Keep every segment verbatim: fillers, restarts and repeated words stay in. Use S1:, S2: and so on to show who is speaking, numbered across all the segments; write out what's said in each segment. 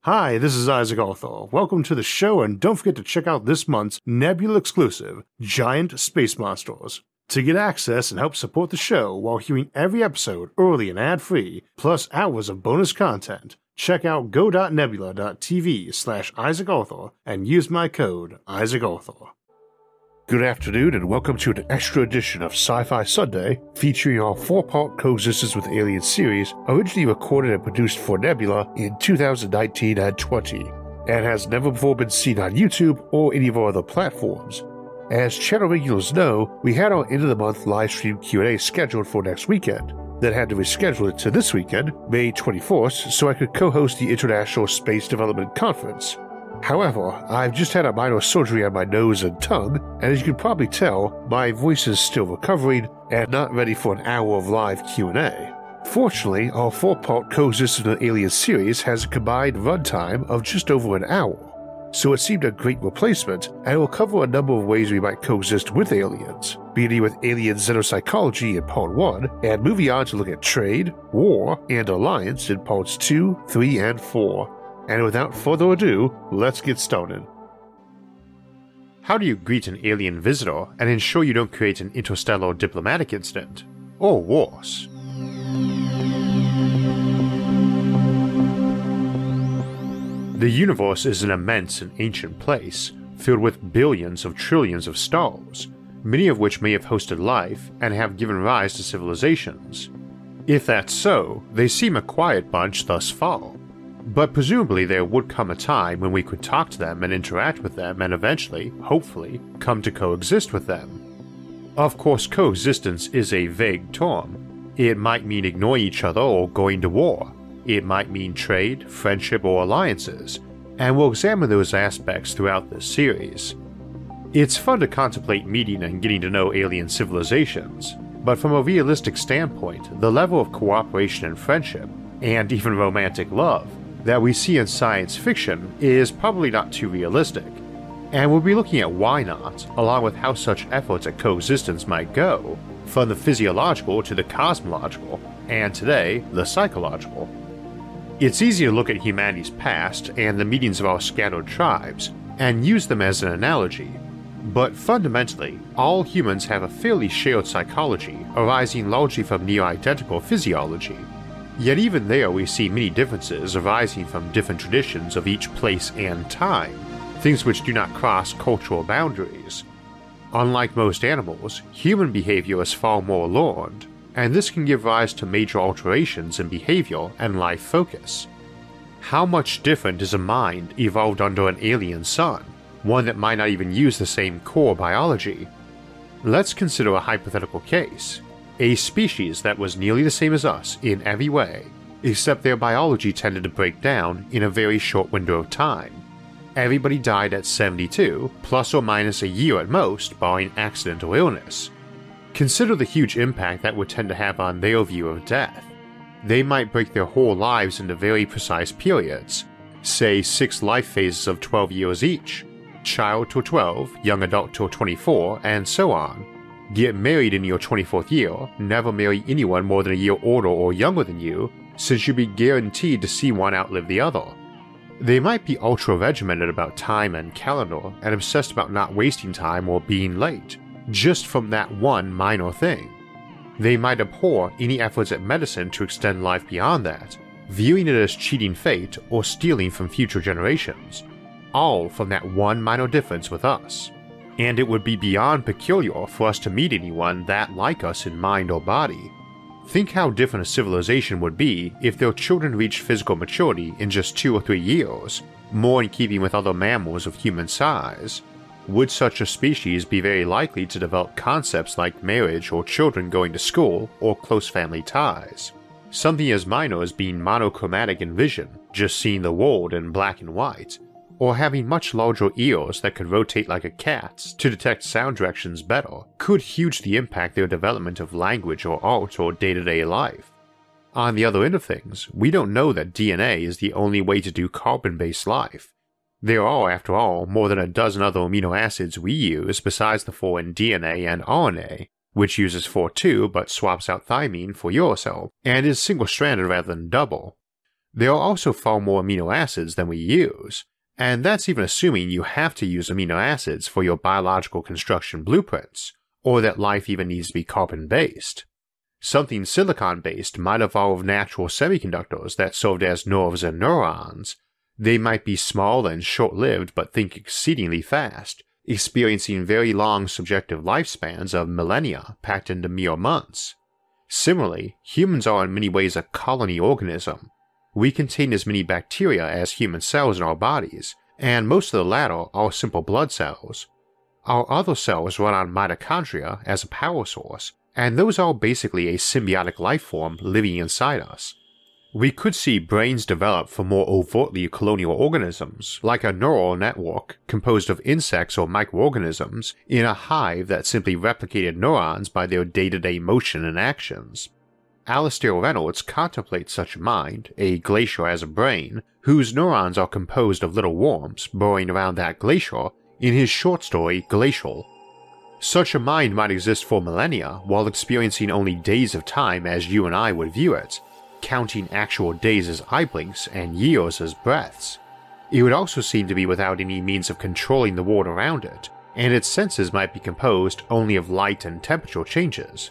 S1: Hi, this is Isaac Arthur. Welcome to the show, and don't forget to check out this month's Nebula exclusive, Giant Space Monsters. To get access and help support the show while hearing every episode early and ad-free, plus hours of bonus content, check out go.nebula.tv slash Isaac Arthur and use my code Isaac Arthur. Good afternoon and welcome to an extra edition of Sci-Fi Sunday featuring our four-part Coexistence with Aliens series originally recorded and produced for Nebula in two thousand nineteen and twenty and has never before been seen on YouTube or any of our other platforms. As channel regulars know, we had our end-of-the-month live-stream Q and A scheduled for next weekend, then had to reschedule it to this weekend, May twenty-fourth, so I could co-host the International Space Development Conference. However, I've just had a minor surgery on my nose and tongue, and as you can probably tell, my voice is still recovering and not ready for an hour of live Q and A. Fortunately, our four-part Coexistence with Aliens series has a combined runtime of just over an hour, so it seemed a great replacement, and will cover a number of ways we might coexist with aliens, beginning with alien xenopsychology in part one, and moving on to look at trade, war, and alliance in parts two, three, and four. And without further ado, let's get started. How do you greet an alien visitor and ensure you don't create an interstellar diplomatic incident? Or worse? The universe is an immense and ancient place, filled with billions of trillions of stars, many of which may have hosted life and have given rise to civilizations. If that's so, they seem a quiet bunch thus far. But presumably there would come a time when we could talk to them and interact with them and eventually, hopefully, come to coexist with them. Of course, coexistence is a vague term. It might mean ignoring each other or going to war. It might mean trade, friendship, or alliances, and we'll examine those aspects throughout this series. It's fun to contemplate meeting and getting to know alien civilizations, but from a realistic standpoint, the level of cooperation and friendship, and even romantic love, that we see in science fiction is probably not too realistic, and we'll be looking at why not, along with how such efforts at coexistence might go, from the physiological to the cosmological, and today, the psychological. It's easy to look at humanity's past and the meetings of our scattered tribes, and use them as an analogy, but fundamentally, all humans have a fairly shared psychology arising largely from near-identical physiology. Yet even there we see many differences arising from different traditions of each place and time, things which do not cross cultural boundaries. Unlike most animals, human behavior is far more learned, and this can give rise to major alterations in behavior and life focus. How much different is a mind evolved under an alien sun, one that might not even use the same core biology? Let's consider a hypothetical case. A species that was nearly the same as us in every way, except their biology tended to break down in a very short window of time. Everybody died at seventy-two, plus or minus a year at most, barring accident or illness. Consider the huge impact that would tend to have on their view of death. They might break their whole lives into very precise periods, say six life phases of twelve years each, child till twelve, young adult till twenty-four, and so on. Get married in your twenty-fourth year, never marry anyone more than a year older or younger than you, since you'd be guaranteed to see one outlive the other. They might be ultra-regimented about time and calendar, and obsessed about not wasting time or being late, just from that one minor thing. They might abhor any efforts at medicine to extend life beyond that, viewing it as cheating fate or stealing from future generations, all from that one minor difference with us. And it would be beyond peculiar for us to meet anyone that like us in mind or body. Think how different a civilization would be if their children reached physical maturity in just two or three years, more in keeping with other mammals of human size. Would such a species be very likely to develop concepts like marriage or children going to school or close family ties? Something as minor as being monochromatic in vision, just seeing the world in black and white, or having much larger ears that could rotate like a cat's to detect sound directions better, could hugely impact their development of language or art or day-to-day life. On the other end of things, we don't know that D N A is the only way to do carbon-based life. There are, after all, more than a dozen other amino acids we use besides the four in D N A and R N A, which uses four too but swaps out thymine for uracil, and is single-stranded rather than double. there are also far more amino acids than we use, and that's even assuming you have to use amino acids for your biological construction blueprints, or that life even needs to be carbon-based. Something silicon-based might evolve natural semiconductors that served as nerves and neurons. They might be small and short-lived but think exceedingly fast, experiencing very long subjective lifespans of millennia packed into mere months. Similarly, humans are in many ways a colony organism. We contain as many bacteria as human cells in our bodies, and most of the latter are simple blood cells. Our other cells run on mitochondria as a power source, and those are basically a symbiotic life form living inside us. We could see brains develop for more overtly colonial organisms, like a neural network composed of insects or microorganisms in a hive that simply replicated neurons by their day-to-day motion and actions. Alastair Reynolds contemplates such a mind, a glacier as a brain, whose neurons are composed of little worms burrowing around that glacier, in his short story Glacial. Such a mind might exist for millennia while experiencing only days of time as you and I would view it, counting actual days as eye blinks and years as breaths. It would also seem to be without any means of controlling the world around it, and its senses might be composed only of light and temperature changes.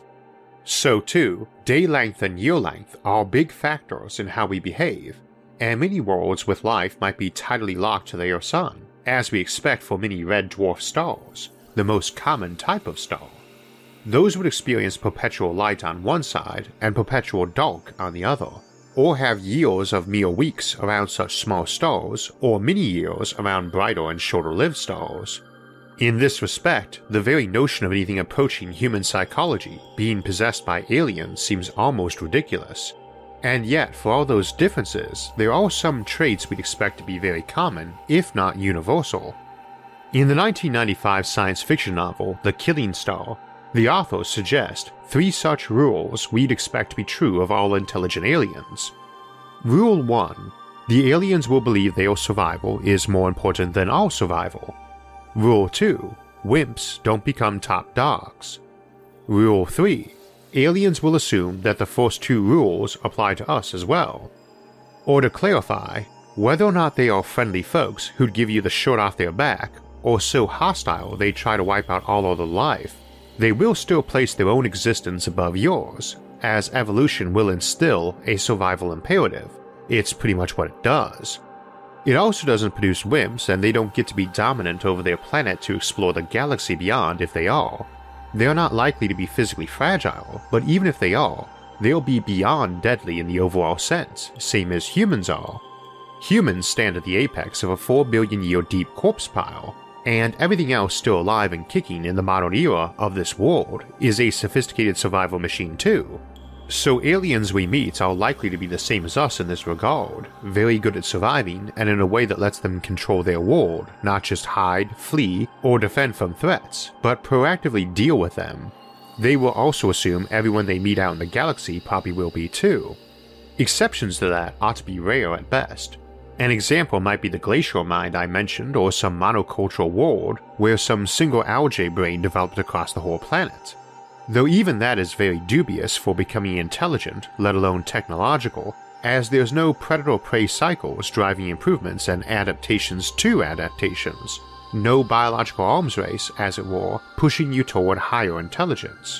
S1: So too, day length and year length are big factors in how we behave, and many worlds with life might be tidally locked to their sun, as we expect for many red dwarf stars, the most common type of star. Those would experience perpetual light on one side and perpetual dark on the other, or have years of mere weeks around such small stars, or many years around brighter and shorter-lived stars. In this respect, the very notion of anything approaching human psychology being possessed by aliens seems almost ridiculous. And yet, for all those differences, there are some traits we'd expect to be very common, if not universal. In the nineteen ninety-five science fiction novel The Killing Star, the authors suggest three such rules we'd expect to be true of all intelligent aliens. Rule one. The aliens will believe their survival is more important than our survival. Rule two. Wimps don't become top dogs. Rule three. Aliens will assume that the first two rules apply to us as well. Or to clarify, whether or not they are friendly folks who'd give you the shirt off their back, or so hostile they try to wipe out all other life, they will still place their own existence above yours, as evolution will instill a survival imperative. It's pretty much what it does. It also doesn't produce wimps, and they don't get to be dominant over their planet to explore the galaxy beyond if they are. They are not likely to be physically fragile, but even if they are, they'll be beyond deadly in the overall sense, same as humans are. Humans stand at the apex of a four billion year deep corpse pile, and everything else still alive and kicking in the modern era of this world is a sophisticated survival machine too. So aliens we meet are likely to be the same as us in this regard, very good at surviving and in a way that lets them control their world, not just hide, flee, or defend from threats, but proactively deal with them. They will also assume everyone they meet out in the galaxy probably will be too. Exceptions to that ought to be rare at best. An example might be the glacial mind I mentioned, or some monocultural world where some single algae brain developed across the whole planet. Though even that is very dubious for becoming intelligent, let alone technological, as there's no predator-prey cycles driving improvements and adaptations to adaptations, no biological arms race, as it were, pushing you toward higher intelligence.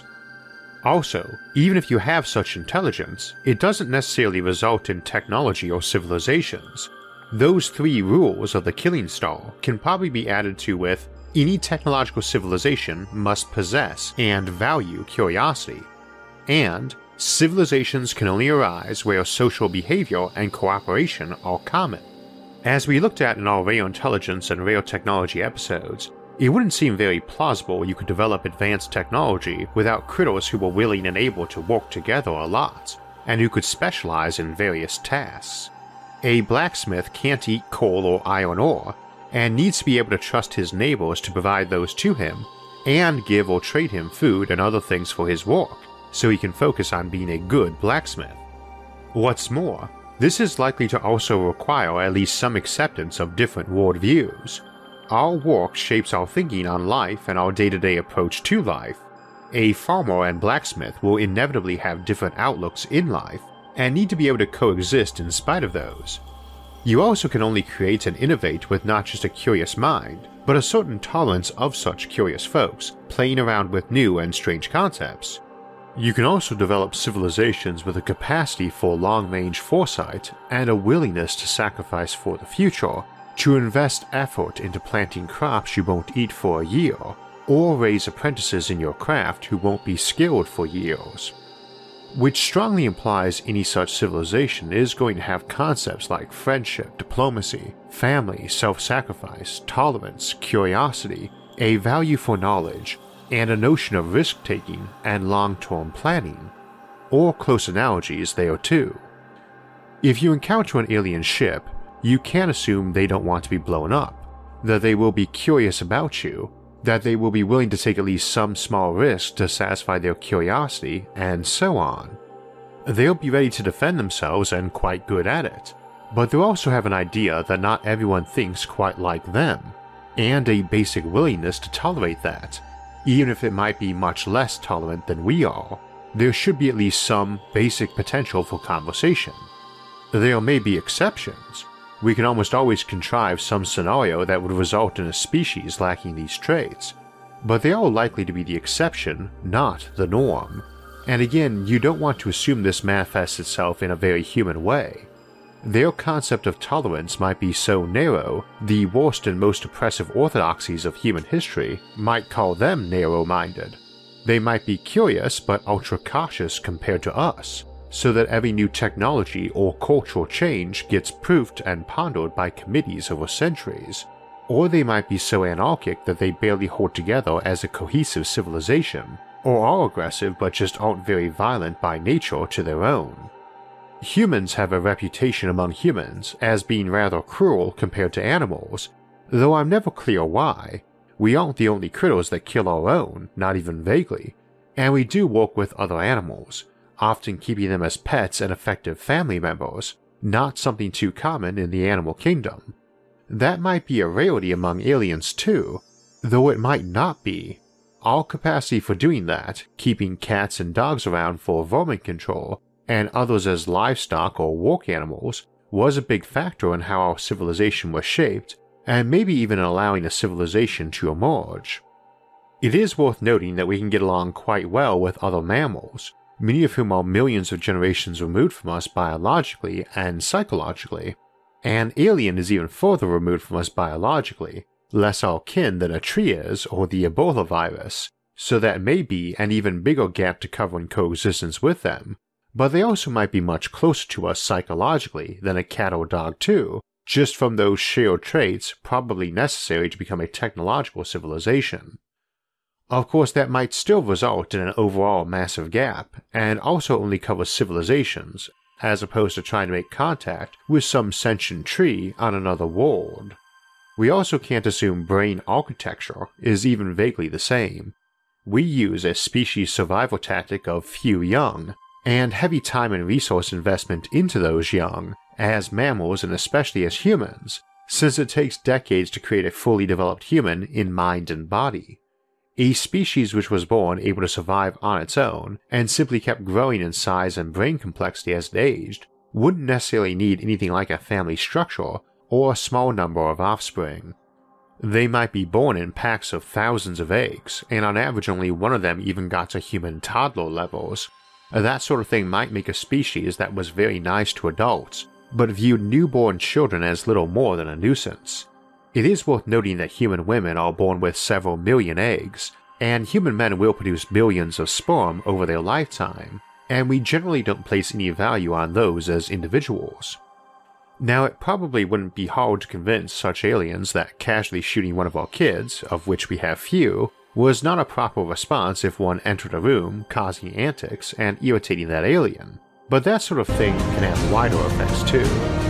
S1: Also, even if you have such intelligence, it doesn't necessarily result in technology or civilizations. Those three rules of the Killing Star can probably be added to with any technological civilization must possess and value curiosity, and civilizations can only arise where social behavior and cooperation are common. As we looked at in our Rare Intelligence and Rare Technology episodes, it wouldn't seem very plausible you could develop advanced technology without critters who were willing and able to work together a lot, and who could specialize in various tasks. A blacksmith can't eat coal or iron ore, and needs to be able to trust his neighbors to provide those to him, and give or trade him food and other things for his work, so he can focus on being a good blacksmith. What's more, this is likely to also require at least some acceptance of different worldviews. Our work shapes our thinking on life and our day-to-day approach to life. A farmer and blacksmith will inevitably have different outlooks in life, and need to be able to coexist in spite of those. You also can only create and innovate with not just a curious mind, but a certain tolerance of such curious folks playing around with new and strange concepts. You can also develop civilizations with a capacity for long-range foresight and a willingness to sacrifice for the future, to invest effort into planting crops you won't eat for a year, or raise apprentices in your craft who won't be skilled for years. Which strongly implies any such civilization is going to have concepts like friendship, diplomacy, family, self-sacrifice, tolerance, curiosity, a value for knowledge, and a notion of risk-taking and long-term planning, or close analogies there too. If you encounter an alien ship, you can assume they don't want to be blown up, that they will be curious about you, that they will be willing to take at least some small risk to satisfy their curiosity, and so on. They'll be ready to defend themselves and quite good at it, but they'll also have an idea that not everyone thinks quite like them, and a basic willingness to tolerate that. Even if it might be much less tolerant than we are, there should be at least some basic potential for conversation. There may be exceptions. We can almost always contrive some scenario that would result in a species lacking these traits, but they are likely to be the exception, not the norm. And again, you don't want to assume this manifests itself in a very human way. Their concept of tolerance might be so narrow, the worst and most oppressive orthodoxies of human history might call them narrow-minded. They might be curious but ultra-cautious compared to us, so that every new technology or cultural change gets proofed and pondered by committees over centuries. Or they might be so anarchic that they barely hold together as a cohesive civilization, or are aggressive but just aren't very violent by nature to their own. Humans have a reputation among humans as being rather cruel compared to animals, though I'm never clear why. We aren't the only critters that kill our own, not even vaguely, and we do work with other animals, often keeping them as pets and effective family members, not something too common in the animal kingdom. That might be a rarity among aliens too, though it might not be. Our capacity for doing that, keeping cats and dogs around for vermin control, and others as livestock or work animals, was a big factor in how our civilization was shaped, and maybe even in allowing a civilization to emerge. It is worth noting that we can get along quite well with other mammals, many of whom are millions of generations removed from us biologically and psychologically. An alien is even further removed from us biologically, less our kin than a tree is or the Ebola virus, so that may be an even bigger gap to cover in coexistence with them. But they also might be much closer to us psychologically than a cat or dog too, just from those shared traits probably necessary to become a technological civilization. Of course, that might still result in an overall massive gap, and also only cover civilizations, as opposed to trying to make contact with some sentient tree on another world. We also can't assume brain architecture is even vaguely the same. We use a species survival tactic of few young, and heavy time and resource investment into those young, as mammals and especially as humans, since it takes decades to create a fully developed human in mind and body. A species which was born able to survive on its own, and simply kept growing in size and brain complexity as it aged, wouldn't necessarily need anything like a family structure or a small number of offspring. They might be born in packs of thousands of eggs, and on average only one of them even got to human toddler levels. That sort of thing might make a species that was very nice to adults, but viewed newborn children as little more than a nuisance. It is worth noting that human women are born with several million eggs, and human men will produce billions of sperm over their lifetime, and we generally don't place any value on those as individuals. Now, it probably wouldn't be hard to convince such aliens that casually shooting one of our kids, of which we have few, was not a proper response if one entered a room causing antics and irritating that alien, but that sort of thing can have wider effects too.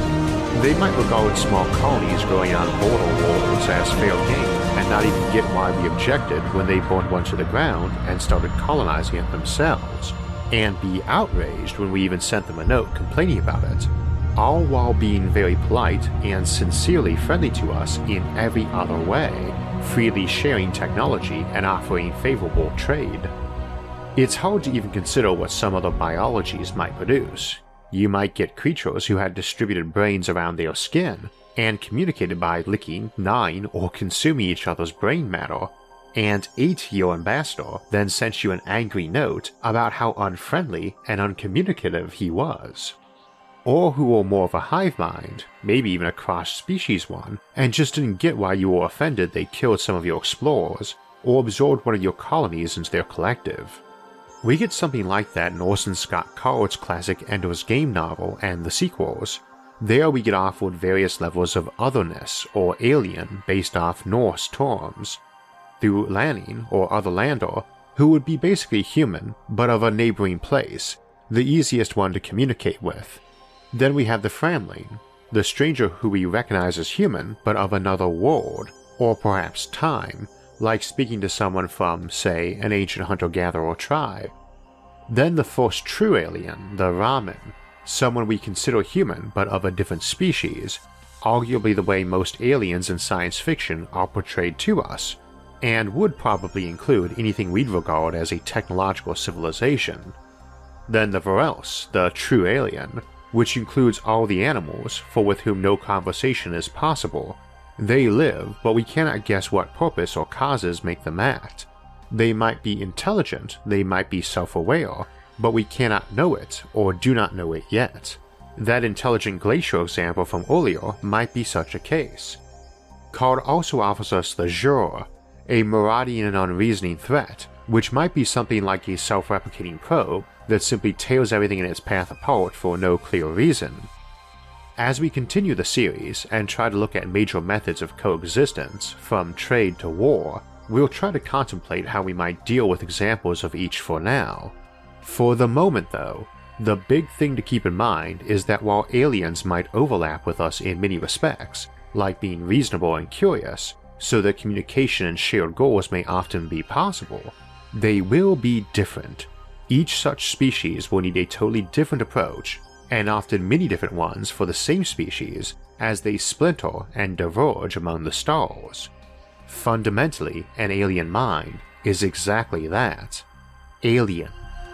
S1: They might regard small colonies growing on border walls as fair game and not even get why we objected when they burned one to the ground and started colonizing it themselves, and be outraged when we even sent them a note complaining about it, all while being very polite and sincerely friendly to us in every other way, freely sharing technology and offering favorable trade. It's hard to even consider what some other biologies might produce. you might get creatures who had distributed brains around their skin and communicated by licking, gnawing, or consuming each other's brain matter, and ate your ambassador, then sent you an angry note about how unfriendly and uncommunicative he was. Or who were more of a hive mind, maybe even a cross-species one, and just didn't get why you were offended they killed some of your explorers, or absorbed one of your colonies into their collective. We get something like that in Orson Scott Card's classic Ender's Game novel and the sequels. There we get offered various levels of otherness or alien based off Norse terms, through Lanning or other lander, who would be basically human but of a neighboring place, the easiest one to communicate with. Then we have the Framling, the stranger who we recognize as human but of another world, or perhaps time, like speaking to someone from, say, an ancient hunter-gatherer tribe. Then the first true alien, the Raman, someone we consider human but of a different species, arguably the way most aliens in science fiction are portrayed to us, and would probably include anything we'd regard as a technological civilization. Then the Varels, the true alien, which includes all the animals for with whom no conversation is possible. They live, but we cannot guess what purpose or causes make them act. They might be intelligent, they might be self-aware, but we cannot know it, or do not know it yet. That intelligent glacier example from earlier might be such a case. Card also offers us the Jur, a marauding and unreasoning threat, which might be something like a self-replicating probe that simply tears everything in its path apart for no clear reason. As we continue the series and try to look at major methods of coexistence, from trade to war, we'll try to contemplate how we might deal with examples of each for now. For the moment though, the big thing to keep in mind is that while aliens might overlap with us in many respects, like being reasonable and curious, so that communication and shared goals may often be possible, they will be different. Each such species will need a totally different approach, and often many different ones for the same species, as they splinter and diverge among the stars. Fundamentally, an alien mind is exactly that. Alien.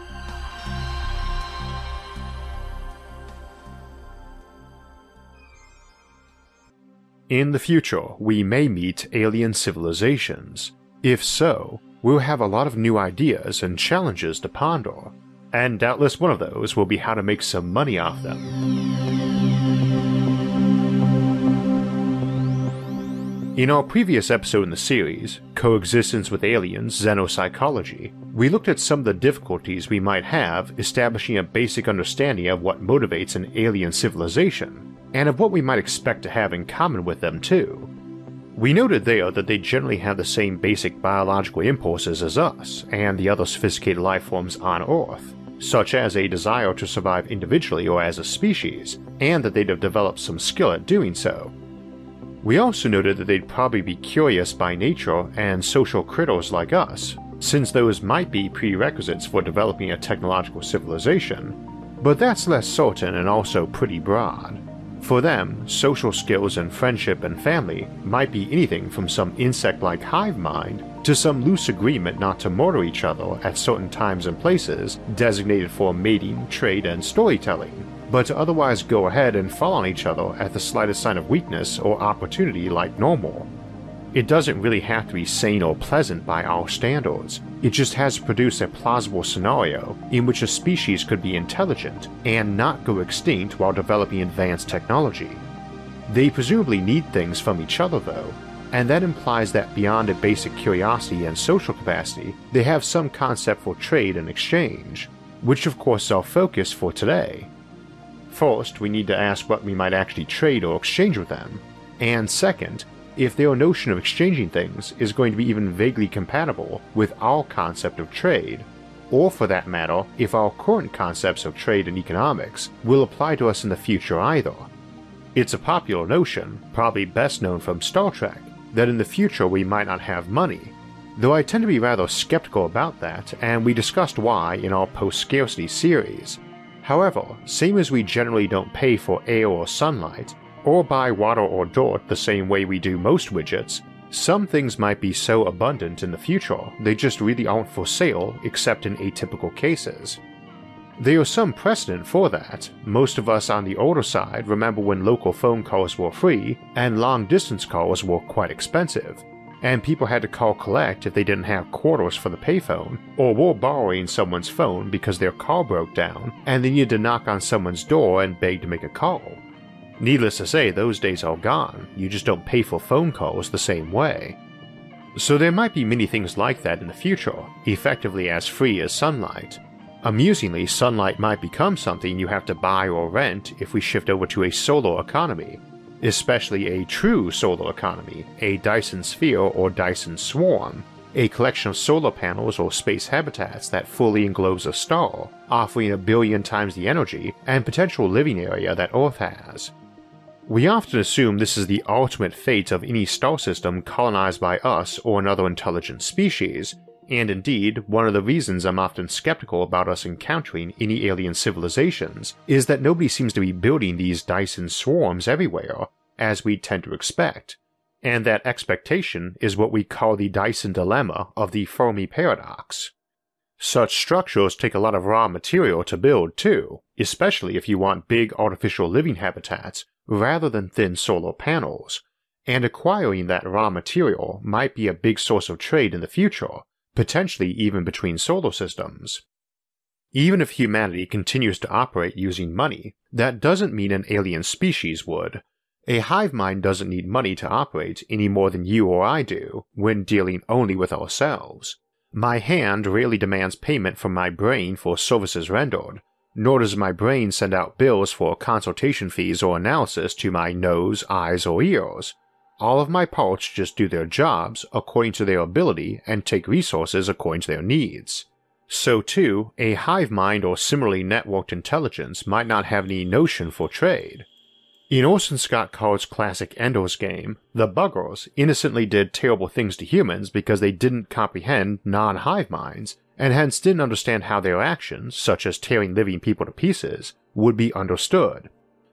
S1: In the future, we may meet alien civilizations. If so, we'll have a lot of new ideas and challenges to ponder, and doubtless one of those will be how to make some money off them. In our previous episode in the series, Coexistence with Aliens Xenopsychology, we looked at some of the difficulties we might have establishing a basic understanding of what motivates an alien civilization, and of what we might expect to have in common with them too. We noted there that they generally have the same basic biological impulses as us and the other sophisticated life forms on Earth, such as a desire to survive individually or as a species, and that they'd have developed some skill at doing so. We also noted that they'd probably be curious by nature and social critters like us, since those might be prerequisites for developing a technological civilization, but that's less certain and also pretty broad. For them, social skills and friendship and family might be anything from some insect-like hive mind to some loose agreement not to murder each other at certain times and places designated for mating, trade, and storytelling, but to otherwise go ahead and fall on each other at the slightest sign of weakness or opportunity like normal. It doesn't really have to be sane or pleasant by our standards, it just has to produce a plausible scenario in which a species could be intelligent and not go extinct while developing advanced technology. They presumably need things from each other though, and that implies that beyond a basic curiosity and social capacity, they have some concept for trade and exchange, which of course is our focus for today. First, we need to ask what we might actually trade or exchange with them, and second, if their notion of exchanging things is going to be even vaguely compatible with our concept of trade, or for that matter, if our current concepts of trade and economics will apply to us in the future either. It's a popular notion, probably best known from Star Trek, that in the future we might not have money, though I tend to be rather skeptical about that, and we discussed why in our post-scarcity series. However, same as we generally don't pay for air or sunlight, or buy water or dirt the same way we do most widgets, some things might be so abundant in the future they just really aren't for sale except in atypical cases. There is some precedent for that. Most of us on the older side remember when local phone calls were free and long-distance calls were quite expensive, and people had to call collect if they didn't have quarters for the payphone, or were borrowing someone's phone because their car broke down and they needed to knock on someone's door and beg to make a call. Needless to say, those days are gone. You just don't pay for phone calls the same way. So there might be many things like that in the future, effectively as free as sunlight. Amusingly, sunlight might become something you have to buy or rent if we shift over to a solar economy, especially a true solar economy, a Dyson sphere or Dyson swarm, a collection of solar panels or space habitats that fully englobes a star, offering a billion times the energy and potential living area that Earth has. We often assume this is the ultimate fate of any star system colonized by us or another intelligent species, and indeed, one of the reasons I'm often skeptical about us encountering any alien civilizations is that nobody seems to be building these Dyson swarms everywhere, as we tend to expect, and that expectation is what we call the Dyson dilemma of the Fermi paradox. Such structures take a lot of raw material to build too, especially if you want big artificial living habitats rather than thin solar panels, and acquiring that raw material might be a big source of trade in the future, potentially even between solar systems. Even if humanity continues to operate using money, that doesn't mean an alien species would. A hive mind doesn't need money to operate any more than you or I do when dealing only with ourselves. My hand rarely demands payment from my brain for services rendered, nor does my brain send out bills for consultation fees or analysis to my nose, eyes, or ears. All of my parts just do their jobs according to their ability and take resources according to their needs. So too, a hive mind or similarly networked intelligence might not have any notion for trade. In Orson Scott Card's classic Ender's Game, the Buggers innocently did terrible things to humans because they didn't comprehend non-hive minds, and hence didn't understand how their actions, such as tearing living people to pieces, would be understood.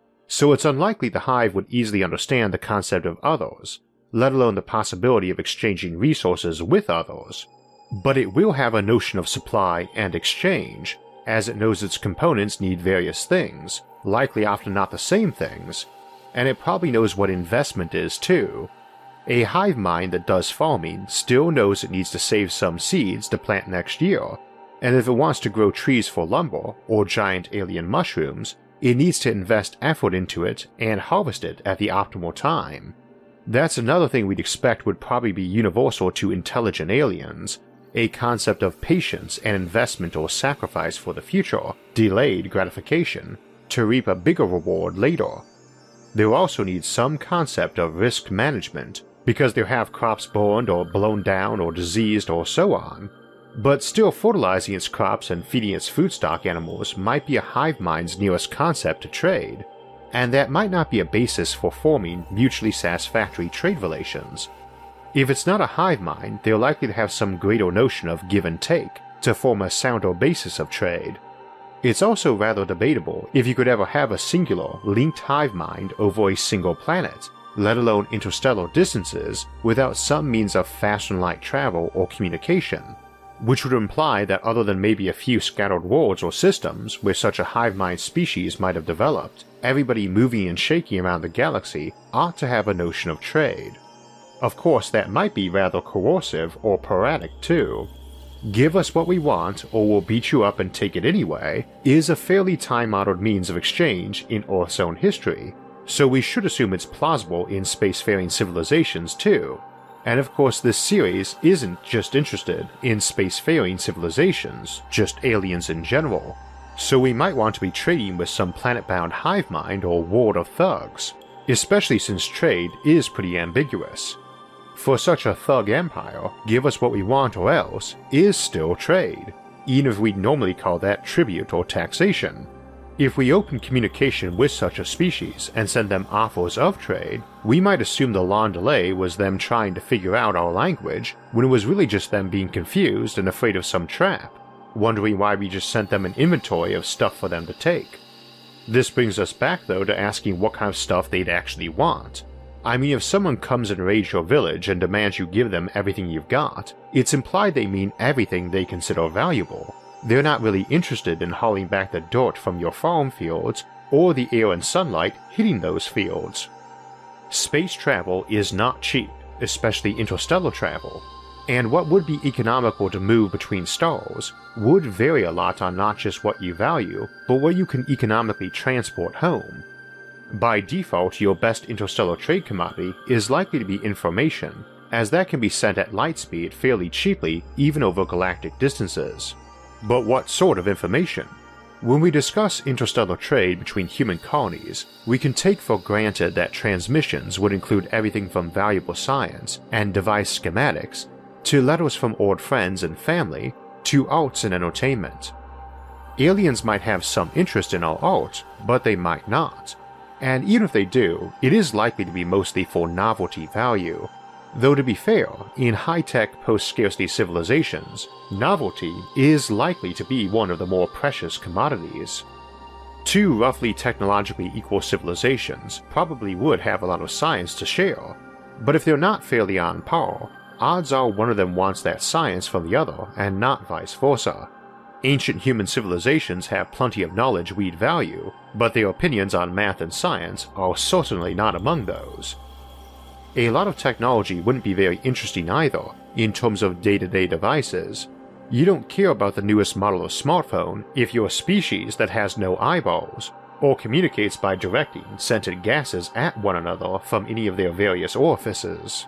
S1: So it's unlikely the hive would easily understand the concept of others, let alone the possibility of exchanging resources with others. But it will have a notion of supply and exchange, as it knows its components need various things, likely often not the same things, and it probably knows what investment is too. A hive mind that does farming still knows it needs to save some seeds to plant next year, and if it wants to grow trees for lumber or giant alien mushrooms, it needs to invest effort into it and harvest it at the optimal time. That's another thing we'd expect would probably be universal to intelligent aliens, a concept of patience and investment or sacrifice for the future, delayed gratification, to reap a bigger reward later. They'll also need some concept of risk management, because they'll have crops burned or blown down or diseased or so on, but still fertilizing its crops and feeding its food stock animals might be a hive mind's nearest concept to trade, and that might not be a basis for forming mutually satisfactory trade relations. If it's not a hive mind, they're likely to have some greater notion of give and take to form a sounder basis of trade. It's also rather debatable if you could ever have a singular, linked hive mind over a single planet, let alone interstellar distances, without some means of faster than light travel or communication, which would imply that other than maybe a few scattered worlds or systems where such a hive mind species might have developed, everybody moving and shaking around the galaxy ought to have a notion of trade. Of course, that might be rather coercive or sporadic too. Give us what we want or we'll beat you up and take it anyway is a fairly time-honored means of exchange in Earth's own history, so we should assume it's plausible in spacefaring civilizations too. And of course this series isn't just interested in spacefaring civilizations, just aliens in general, so we might want to be trading with some planet-bound hive mind or world of thugs, especially since trade is pretty ambiguous. For such a thug empire, give us what we want or else is still trade, even if we'd normally call that tribute or taxation. If we open communication with such a species and send them offers of trade, we might assume the long delay was them trying to figure out our language when it was really just them being confused and afraid of some trap, wondering why we just sent them an inventory of stuff for them to take. This brings us back though to asking what kind of stuff they'd actually want. I mean, if someone comes and raids your village and demands you give them everything you've got, it's implied they mean everything they consider valuable. They're not really interested in hauling back the dirt from your farm fields or the air and sunlight hitting those fields. Space travel is not cheap, especially interstellar travel, and what would be economical to move between stars would vary a lot on not just what you value, but what you can economically transport home. By default, your best interstellar trade commodity is likely to be information, as that can be sent at light speed fairly cheaply even over galactic distances. But what sort of information? When we discuss interstellar trade between human colonies, we can take for granted that transmissions would include everything from valuable science and device schematics, to letters from old friends and family, to arts and entertainment. Aliens might have some interest in our art, but they might not. And even if they do, it is likely to be mostly for novelty value. Though to be fair, in high-tech post-scarcity civilizations, novelty is likely to be one of the more precious commodities. Two roughly technologically equal civilizations probably would have a lot of science to share, but if they're not fairly on par, odds are one of them wants that science from the other and not vice versa. Ancient human civilizations have plenty of knowledge we'd value, but their opinions on math and science are certainly not among those. A lot of technology wouldn't be very interesting either, in terms of day-to-day devices. You don't care about the newest model of smartphone if you're a species that has no eyeballs, or communicates by directing scented gases at one another from any of their various orifices.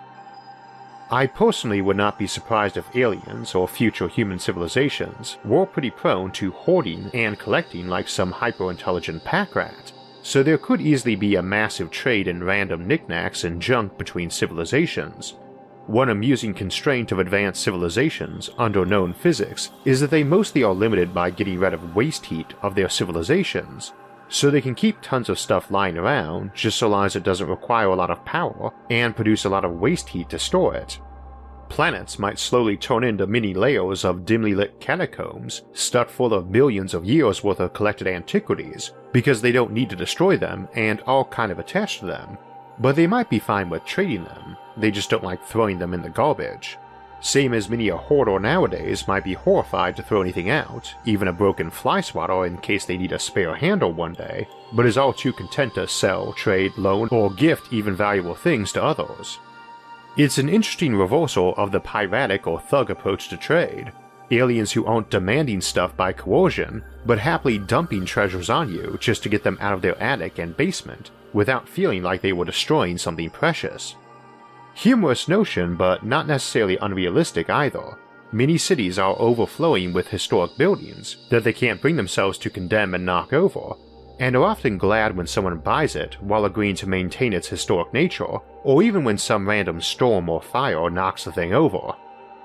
S1: I personally would not be surprised if aliens or future human civilizations were pretty prone to hoarding and collecting like some hyper-intelligent pack rat, so there could easily be a massive trade in random knickknacks and junk between civilizations. One amusing constraint of advanced civilizations under known physics is that they mostly are limited by getting rid of waste heat of their civilizations, so they can keep tons of stuff lying around just so long as it doesn't require a lot of power and produce a lot of waste heat to store it. Planets might slowly turn into mini layers of dimly lit catacombs stuffed full of millions of years worth of collected antiquities because they don't need to destroy them and are kind of attached to them, but they might be fine with trading them, they just don't like throwing them in the garbage. Same as many a hoarder nowadays might be horrified to throw anything out, even a broken fly swatter in case they need a spare handle one day, but is all too content to sell, trade, loan, or gift even valuable things to others. It's an interesting reversal of the piratic or thug approach to trade. Aliens who aren't demanding stuff by coercion, but happily dumping treasures on you just to get them out of their attic and basement, without feeling like they were destroying something precious. Humorous notion, but not necessarily unrealistic either. Many cities are overflowing with historic buildings that they can't bring themselves to condemn and knock over, and are often glad when someone buys it while agreeing to maintain its historic nature, or even when some random storm or fire knocks the thing over.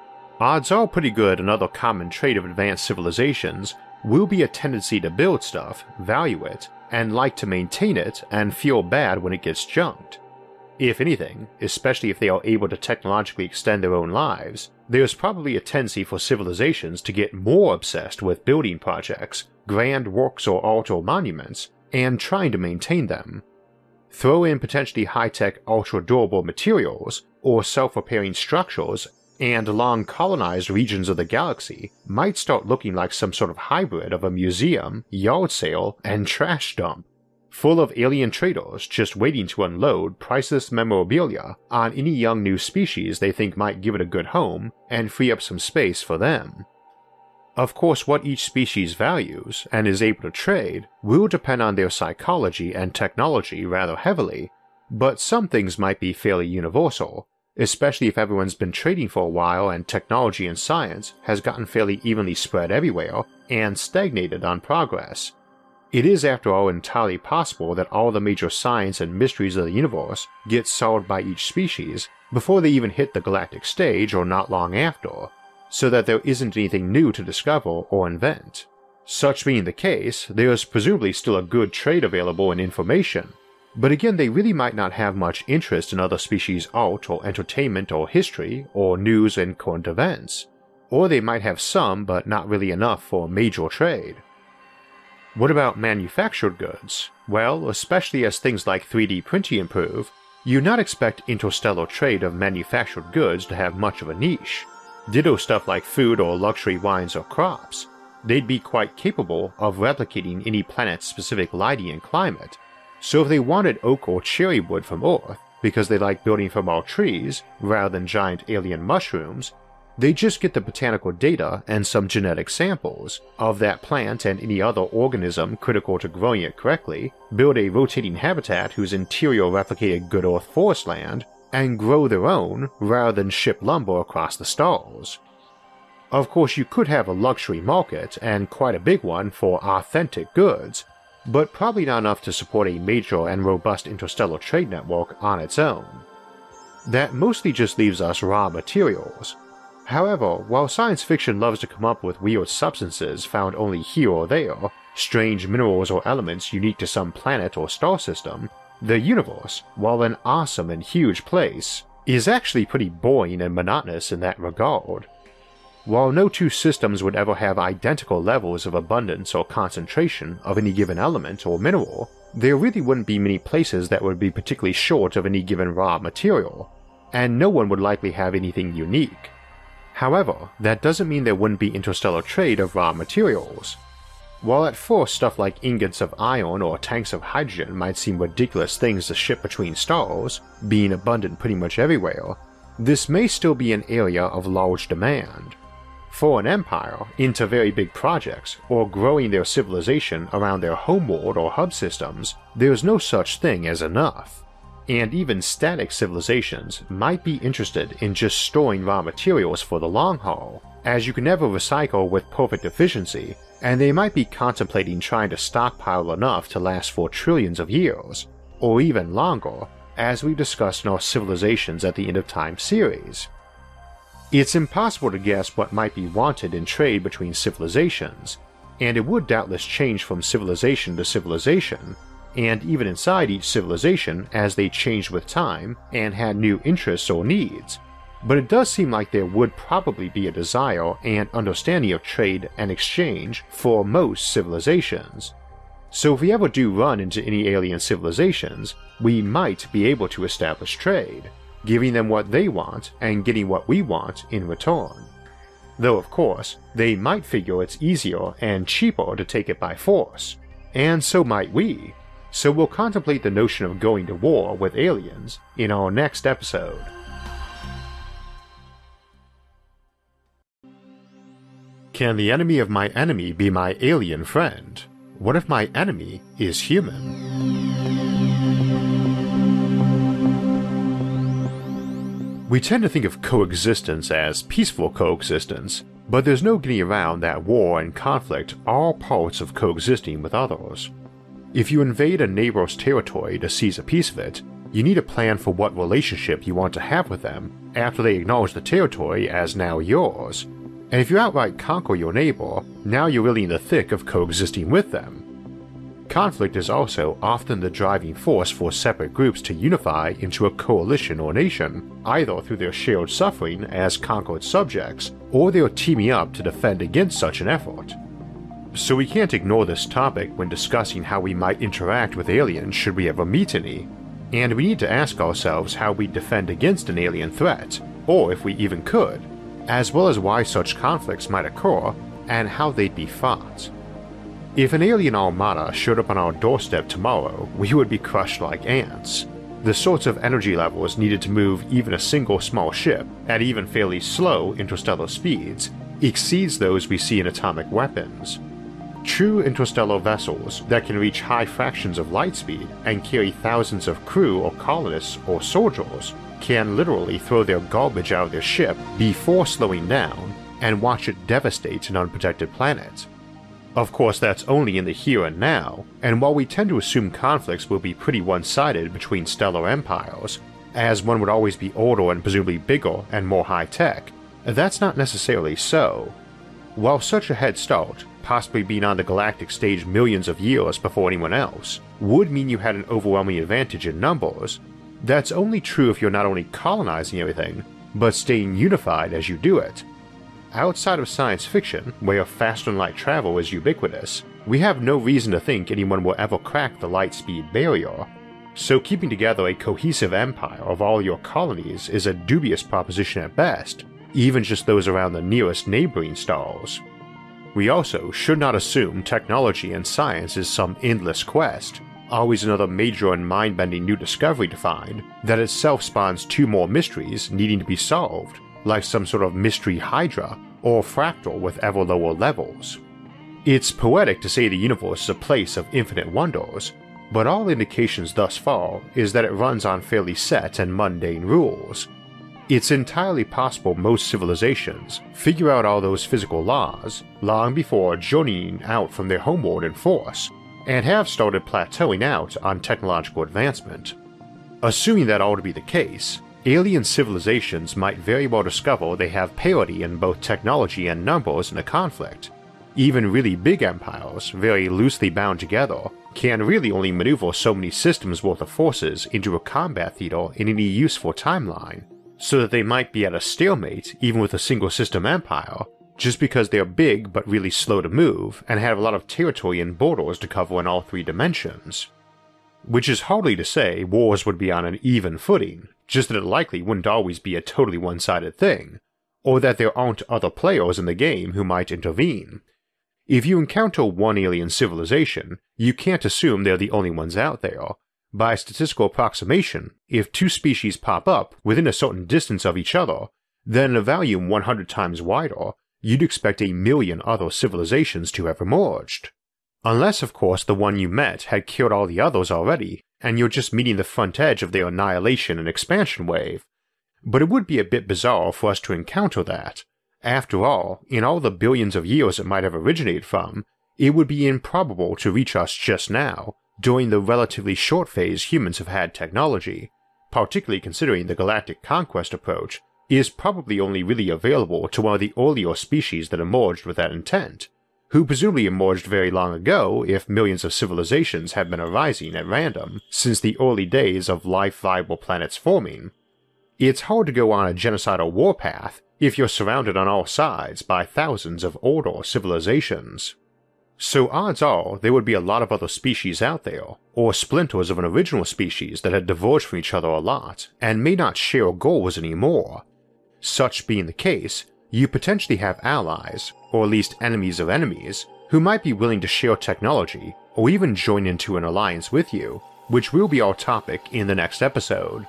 S1: Odds are pretty good another common trait of advanced civilizations will be a tendency to build stuff, value it, and like to maintain it and feel bad when it gets junked. If anything, especially if they are able to technologically extend their own lives, there's probably a tendency for civilizations to get more obsessed with building projects, grand works or art or monuments, and trying to maintain them. Throw in potentially high-tech ultra-durable materials, or self-repairing structures, and long-colonized regions of the galaxy might start looking like some sort of hybrid of a museum, yard sale, and trash dump, full of alien traders just waiting to unload priceless memorabilia on any young new species they think might give it a good home and free up some space for them. Of course, what each species values and is able to trade will depend on their psychology and technology rather heavily, but some things might be fairly universal, especially if everyone's been trading for a while and technology and science has gotten fairly evenly spread everywhere and stagnated on progress. It is, after all, entirely possible that all the major science and mysteries of the universe get solved by each species before they even hit the galactic stage or not long after, so that there isn't anything new to discover or invent. Such being the case, there is presumably still a good trade available in information, but again they really might not have much interest in other species' art or entertainment or history or news and current events, or they might have some but not really enough for major trade. What about manufactured goods? Well, especially as things like three D printing improve, you not expect interstellar trade of manufactured goods to have much of a niche. Ditto stuff like food or luxury wines or crops. they'd be quite capable of replicating any planet's specific lighting and climate, so if they wanted oak or cherry wood from Earth because they like building from our trees rather than giant alien mushrooms, they just get the botanical data and some genetic samples of that plant and any other organism critical to growing it correctly, build a rotating habitat whose interior replicated good Earth forest land, and grow their own rather than ship lumber across the stars. Of course, you could have a luxury market, and quite a big one, for authentic goods, but probably not enough to support a major and robust interstellar trade network on its own. That mostly just leaves us raw materials. However, while science fiction loves to come up with weird substances found only here or there, strange minerals or elements unique to some planet or star system, the universe, while an awesome and huge place, is actually pretty boring and monotonous in that regard. While no two systems would ever have identical levels of abundance or concentration of any given element or mineral, there really wouldn't be many places that would be particularly short of any given raw material, and no one would likely have anything unique. However, that doesn't mean there wouldn't be interstellar trade of raw materials. While at first stuff like ingots of iron or tanks of hydrogen might seem ridiculous things to ship between stars, being abundant pretty much everywhere, this may still be an area of large demand. For an empire, into very big projects, or growing their civilization around their homeworld or hub systems, there's no such thing as enough. And even static civilizations might be interested in just storing raw materials for the long haul, as you can never recycle with perfect efficiency, and they might be contemplating trying to stockpile enough to last for trillions of years, or even longer, as we discussed in our Civilizations at the End of Time series. It's impossible to guess what might be wanted in trade between civilizations, and it would doubtless change from civilization to civilization, and even inside each civilization as they changed with time and had new interests or needs, but it does seem like there would probably be a desire and understanding of trade and exchange for most civilizations. So if we ever do run into any alien civilizations, we might be able to establish trade, giving them what they want and getting what we want in return. Though of course, they might figure it's easier and cheaper to take it by force, and so might we. So we'll contemplate the notion of going to war with aliens in our next episode. Can the enemy of my enemy be my alien friend? What if my enemy is human? We tend to think of coexistence as peaceful coexistence, but there's no getting around that war and conflict are parts of coexisting with others. If you invade a neighbor's territory to seize a piece of it, you need a plan for what relationship you want to have with them after they acknowledge the territory as now yours. And if you outright conquer your neighbor, now you're really in the thick of coexisting with them. Conflict is also often the driving force for separate groups to unify into a coalition or nation, either through their shared suffering as conquered subjects, or their teaming up to defend against such an effort. So we can't ignore this topic when discussing how we might interact with aliens should we ever meet any, and we need to ask ourselves how we'd defend against an alien threat, or if we even could, as well as why such conflicts might occur and how they'd be fought. If an alien armada showed up on our doorstep tomorrow, we would be crushed like ants. The sorts of energy levels needed to move even a single small ship at even fairly slow interstellar speeds exceeds those we see in atomic weapons. True interstellar vessels that can reach high fractions of light speed and carry thousands of crew or colonists or soldiers can literally throw their garbage out of their ship before slowing down and watch it devastate an unprotected planet. Of course, that's only in the here and now, and while we tend to assume conflicts will be pretty one-sided between stellar empires, as one would always be older and presumably bigger and more high-tech, that's not necessarily so. While such a head start, possibly being on the galactic stage millions of years before anyone else, would mean you had an overwhelming advantage in numbers, that's only true if you're not only colonizing everything, but staying unified as you do it. Outside of science fiction, where faster-than-light travel is ubiquitous, we have no reason to think anyone will ever crack the light-speed barrier, so keeping together a cohesive empire of all your colonies is a dubious proposition at best, even just those around the nearest neighboring stars. We also should not assume technology and science is some endless quest, always another major and mind-bending new discovery to find, that itself spawns two more mysteries needing to be solved, like some sort of mystery hydra or fractal with ever lower levels. It's poetic to say the universe is a place of infinite wonders, but all indications thus far is that it runs on fairly set and mundane rules. It's entirely possible most civilizations figure out all those physical laws long before journeying out from their homeworld in force, and have started plateauing out on technological advancement. Assuming that all to be the case, alien civilizations might very well discover they have parity in both technology and numbers in a conflict. Even really big empires, very loosely bound together, can really only maneuver so many systems worth of forces into a combat theater in any useful timeline, so that they might be at a stalemate even with a single system empire, just because they're big but really slow to move and have a lot of territory and borders to cover in all three dimensions. Which is hardly to say wars would be on an even footing, just that it likely wouldn't always be a totally one-sided thing, or that there aren't other players in the game who might intervene. If you encounter one alien civilization, you can't assume they're the only ones out there. By statistical approximation, if two species pop up within a certain distance of each other, then in a volume one hundred times wider, you'd expect a million other civilizations to have emerged. Unless, of course, the one you met had killed all the others already, and you're just meeting the front edge of their annihilation and expansion wave. But it would be a bit bizarre for us to encounter that. After all, in all the billions of years it might have originated from, it would be improbable to reach us just now, during the relatively short phase humans have had technology, particularly considering the galactic conquest approach is probably only really available to one of the earlier species that emerged with that intent, who presumably emerged very long ago if millions of civilizations have been arising at random since the early days of life-viable planets forming. It's hard to go on a genocidal warpath if you're surrounded on all sides by thousands of older civilizations. So odds are there would be a lot of other species out there, or splinters of an original species that had diverged from each other a lot and may not share goals anymore. Such being the case, you potentially have allies, or at least enemies of enemies, who might be willing to share technology or even join into an alliance with you, which will be our topic in the next episode.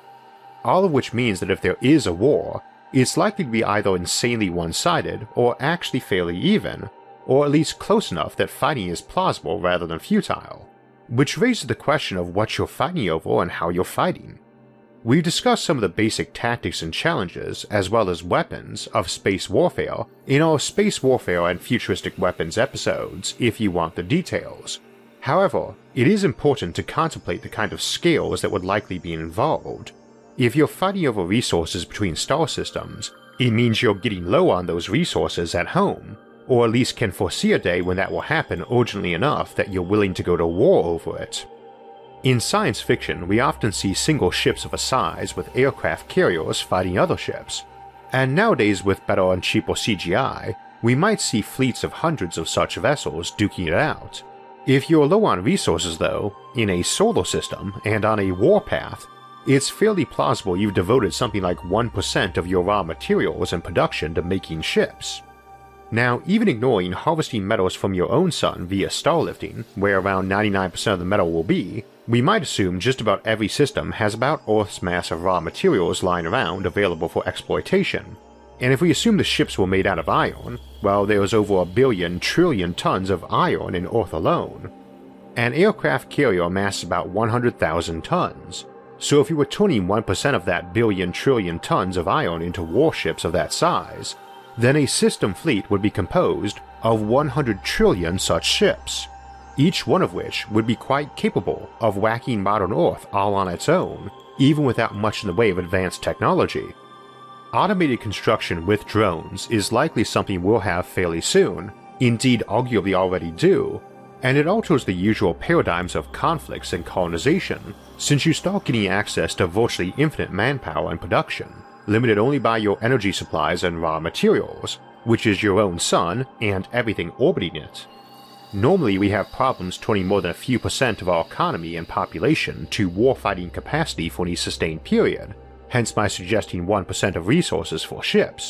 S1: All of which means that if there is a war, it's likely to be either insanely one-sided or actually fairly even, or at least close enough that fighting is plausible rather than futile, which raises the question of what you're fighting over and how you're fighting. We've discussed some of the basic tactics and challenges, as well as weapons, of space warfare in our Space Warfare and Futuristic Weapons episodes if you want the details. However, it is important to contemplate the kind of scales that would likely be involved. If you're fighting over resources between star systems, it means you're getting low on those resources at home, or at least can foresee a day when that will happen urgently enough that you're willing to go to war over it. In science fiction, we often see single ships of a size with aircraft carriers fighting other ships, and nowadays with better and cheaper C G I, we might see fleets of hundreds of such vessels duking it out. If you're low on resources though, in a solar system and on a warpath, it's fairly plausible you've devoted something like one percent of your raw materials and production to making ships. Now, even ignoring harvesting metals from your own sun via starlifting, where around ninety-nine percent of the metal will be, we might assume just about every system has about Earth's mass of raw materials lying around available for exploitation. And if we assume the ships were made out of iron, well, there's over a billion trillion tons of iron in Earth alone. An aircraft carrier masses about one hundred thousand tons. So if you were turning one percent of that billion trillion tons of iron into warships of that size, then a system fleet would be composed of one hundred trillion such ships, each one of which would be quite capable of whacking modern Earth all on its own, even without much in the way of advanced technology. Automated construction with drones is likely something we'll have fairly soon, indeed arguably already do, and it alters the usual paradigms of conflicts and colonization, since you start getting access to virtually infinite manpower and production, limited only by your energy supplies and raw materials, which is your own sun and everything orbiting it. Normally we have problems turning more than a few percent of our economy and population to warfighting capacity for any sustained period, hence my suggesting one percent of resources for ships.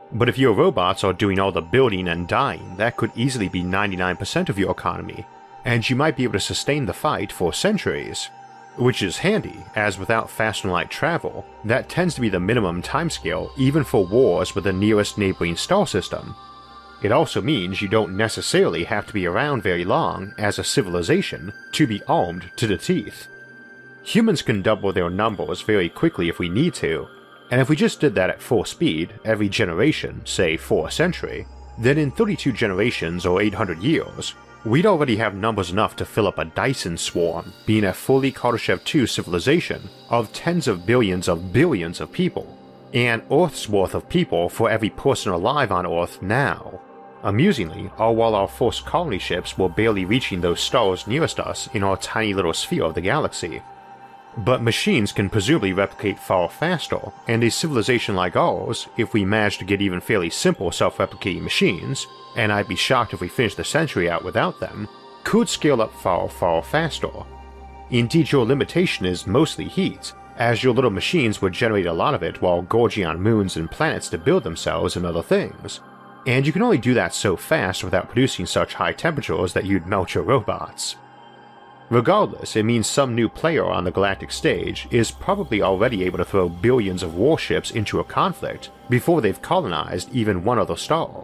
S1: But if your robots are doing all the building and dying, that could easily be ninety-nine percent of your economy, and you might be able to sustain the fight for centuries. Which is handy, as without faster light travel, that tends to be the minimum timescale even for wars with the nearest neighboring star system. It also means you don't necessarily have to be around very long as a civilization to be armed to the teeth. Humans can double their numbers very quickly if we need to, and if we just did that at full speed every generation, say for a century, then in thirty-two generations or eight hundred years, we'd already have numbers enough to fill up a Dyson swarm, being a fully Kardashev two civilization of tens of billions of billions of people, and Earth's worth of people for every person alive on Earth now. Amusingly, all while our first colony ships were barely reaching those stars nearest us in our tiny little sphere of the galaxy. But machines can presumably replicate far faster, and a civilization like ours, if we manage to get even fairly simple self-replicating machines, and I'd be shocked if we finished the century out without them, could scale up far, far faster. Indeed, your limitation is mostly heat, as your little machines would generate a lot of it while gorging on moons and planets to build themselves and other things, and you can only do that so fast without producing such high temperatures that you'd melt your robots. Regardless, it means some new player on the galactic stage is probably already able to throw billions of warships into a conflict before they've colonized even one other star.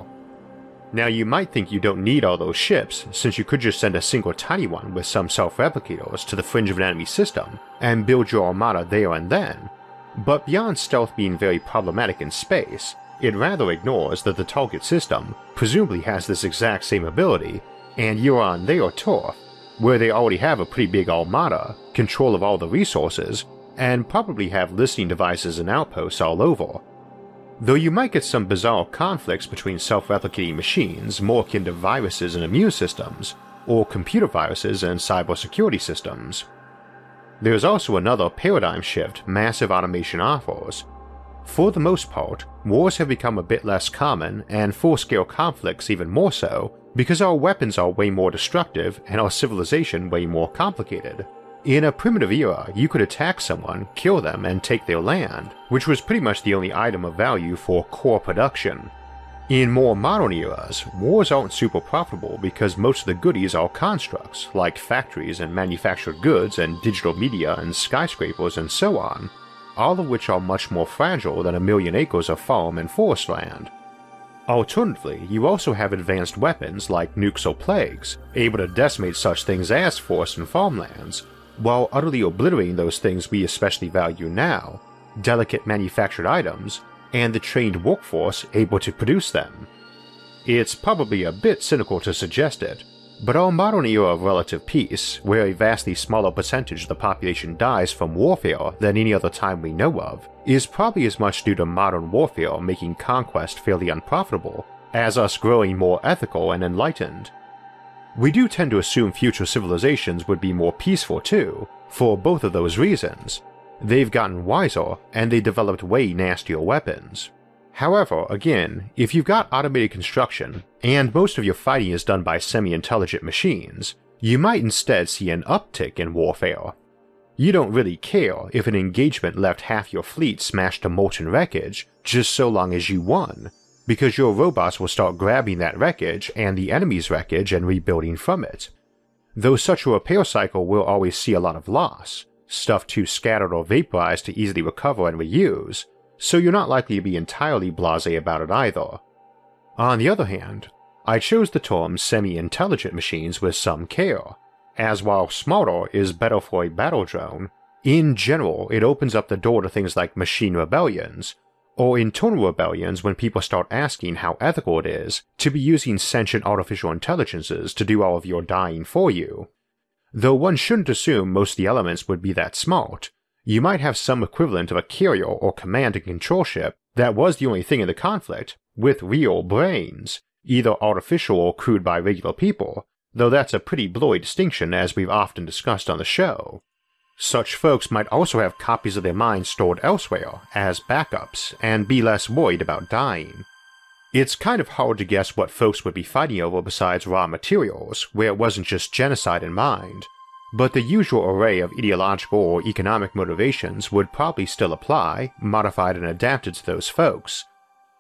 S1: Now you might think you don't need all those ships, since you could just send a single tiny one with some self-replicators to the fringe of an enemy system and build your armada there and then, but beyond stealth being very problematic in space, it rather ignores that the target system presumably has this exact same ability, and you're on their turf, where they already have a pretty big armada, control of all the resources, and probably have listening devices and outposts all over. Though you might get some bizarre conflicts between self-replicating machines more akin to viruses and immune systems, or computer viruses and cybersecurity systems. There's also another paradigm shift massive automation offers. For the most part, wars have become a bit less common, and full-scale conflicts even more so, because our weapons are way more destructive and our civilization way more complicated. In a primitive era, you could attack someone, kill them, and take their land, which was pretty much the only item of value for core production. In more modern eras, wars aren't super profitable because most of the goodies are constructs, like factories and manufactured goods and digital media and skyscrapers and so on, all of which are much more fragile than a million acres of farm and forest land. Alternatively, you also have advanced weapons like nukes or plagues, able to decimate such things as forests and farmlands, while utterly obliterating those things we especially value now, delicate manufactured items, and the trained workforce able to produce them. It's probably a bit cynical to suggest it, but our modern era of relative peace, where a vastly smaller percentage of the population dies from warfare than any other time we know of, is probably as much due to modern warfare making conquest fairly unprofitable, as us growing more ethical and enlightened. We do tend to assume future civilizations would be more peaceful too, for both of those reasons. They've gotten wiser, and they developed way nastier weapons. However, again, if you've got automated construction, and most of your fighting is done by semi-intelligent machines, you might instead see an uptick in warfare. You don't really care if an engagement left half your fleet smashed to molten wreckage, just so long as you won, because your robots will start grabbing that wreckage and the enemy's wreckage and rebuilding from it. Though such a repair cycle will always see a lot of loss, stuff too scattered or vaporized to easily recover and reuse, so you're not likely to be entirely blasé about it either. On the other hand, I chose the term semi-intelligent machines with some care, as while smarter is better for a battle drone, in general it opens up the door to things like machine rebellions, or internal rebellions when people start asking how ethical it is to be using sentient artificial intelligences to do all of your dying for you. Though one shouldn't assume most of the elements would be that smart, you might have some equivalent of a carrier or command and control ship that was the only thing in the conflict, with real brains, either artificial or crewed by regular people, though that's a pretty blurry distinction as we've often discussed on the show. Such folks might also have copies of their minds stored elsewhere, as backups, and be less worried about dying. It's kind of hard to guess what folks would be fighting over besides raw materials, where it wasn't just genocide in mind, but the usual array of ideological or economic motivations would probably still apply, modified and adapted to those folks.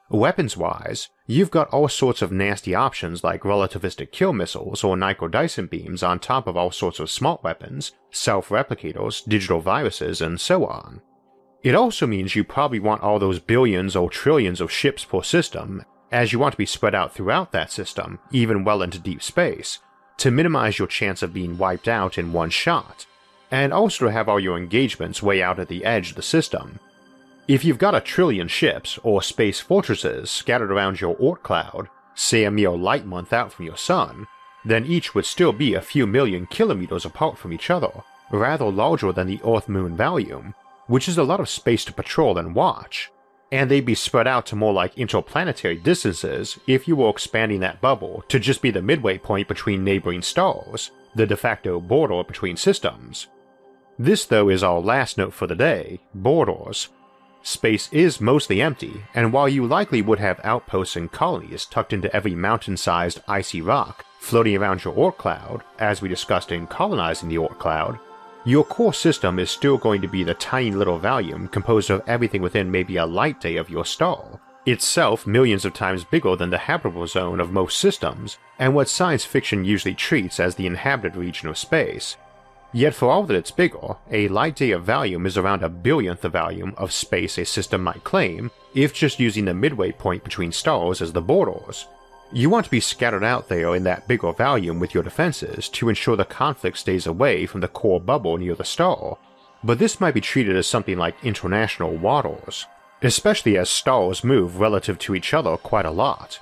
S1: Weapons-wise, you've got all sorts of nasty options like relativistic kill missiles or Nycro-Dyson beams on top of all sorts of smart weapons, self-replicators, digital viruses, and so on. It also means you probably want all those billions or trillions of ships per system, as you want to be spread out throughout that system, even well into deep space, to minimize your chance of being wiped out in one shot, and also to have all your engagements way out at the edge of the system. If you've got a trillion ships or space fortresses scattered around your Oort cloud, say a mere light month out from your sun, then each would still be a few million kilometers apart from each other, rather larger than the Earth-Moon volume, which is a lot of space to patrol and watch, and they'd be spread out to more like interplanetary distances if you were expanding that bubble to just be the midway point between neighboring stars, the de facto border between systems. This though is our last note for the day, borders. Space is mostly empty, and while you likely would have outposts and colonies tucked into every mountain-sized icy rock floating around your Oort cloud, as we discussed in colonizing the Oort cloud, your core system is still going to be the tiny little volume composed of everything within maybe a light day of your star, itself millions of times bigger than the habitable zone of most systems, and what science fiction usually treats as the inhabited region of space. Yet for all that it's bigger, a light day of volume is around a billionth the volume of space a system might claim, if just using the midway point between stars as the borders. You want to be scattered out there in that bigger volume with your defenses to ensure the conflict stays away from the core bubble near the star, but this might be treated as something like international waters, especially as stars move relative to each other quite a lot.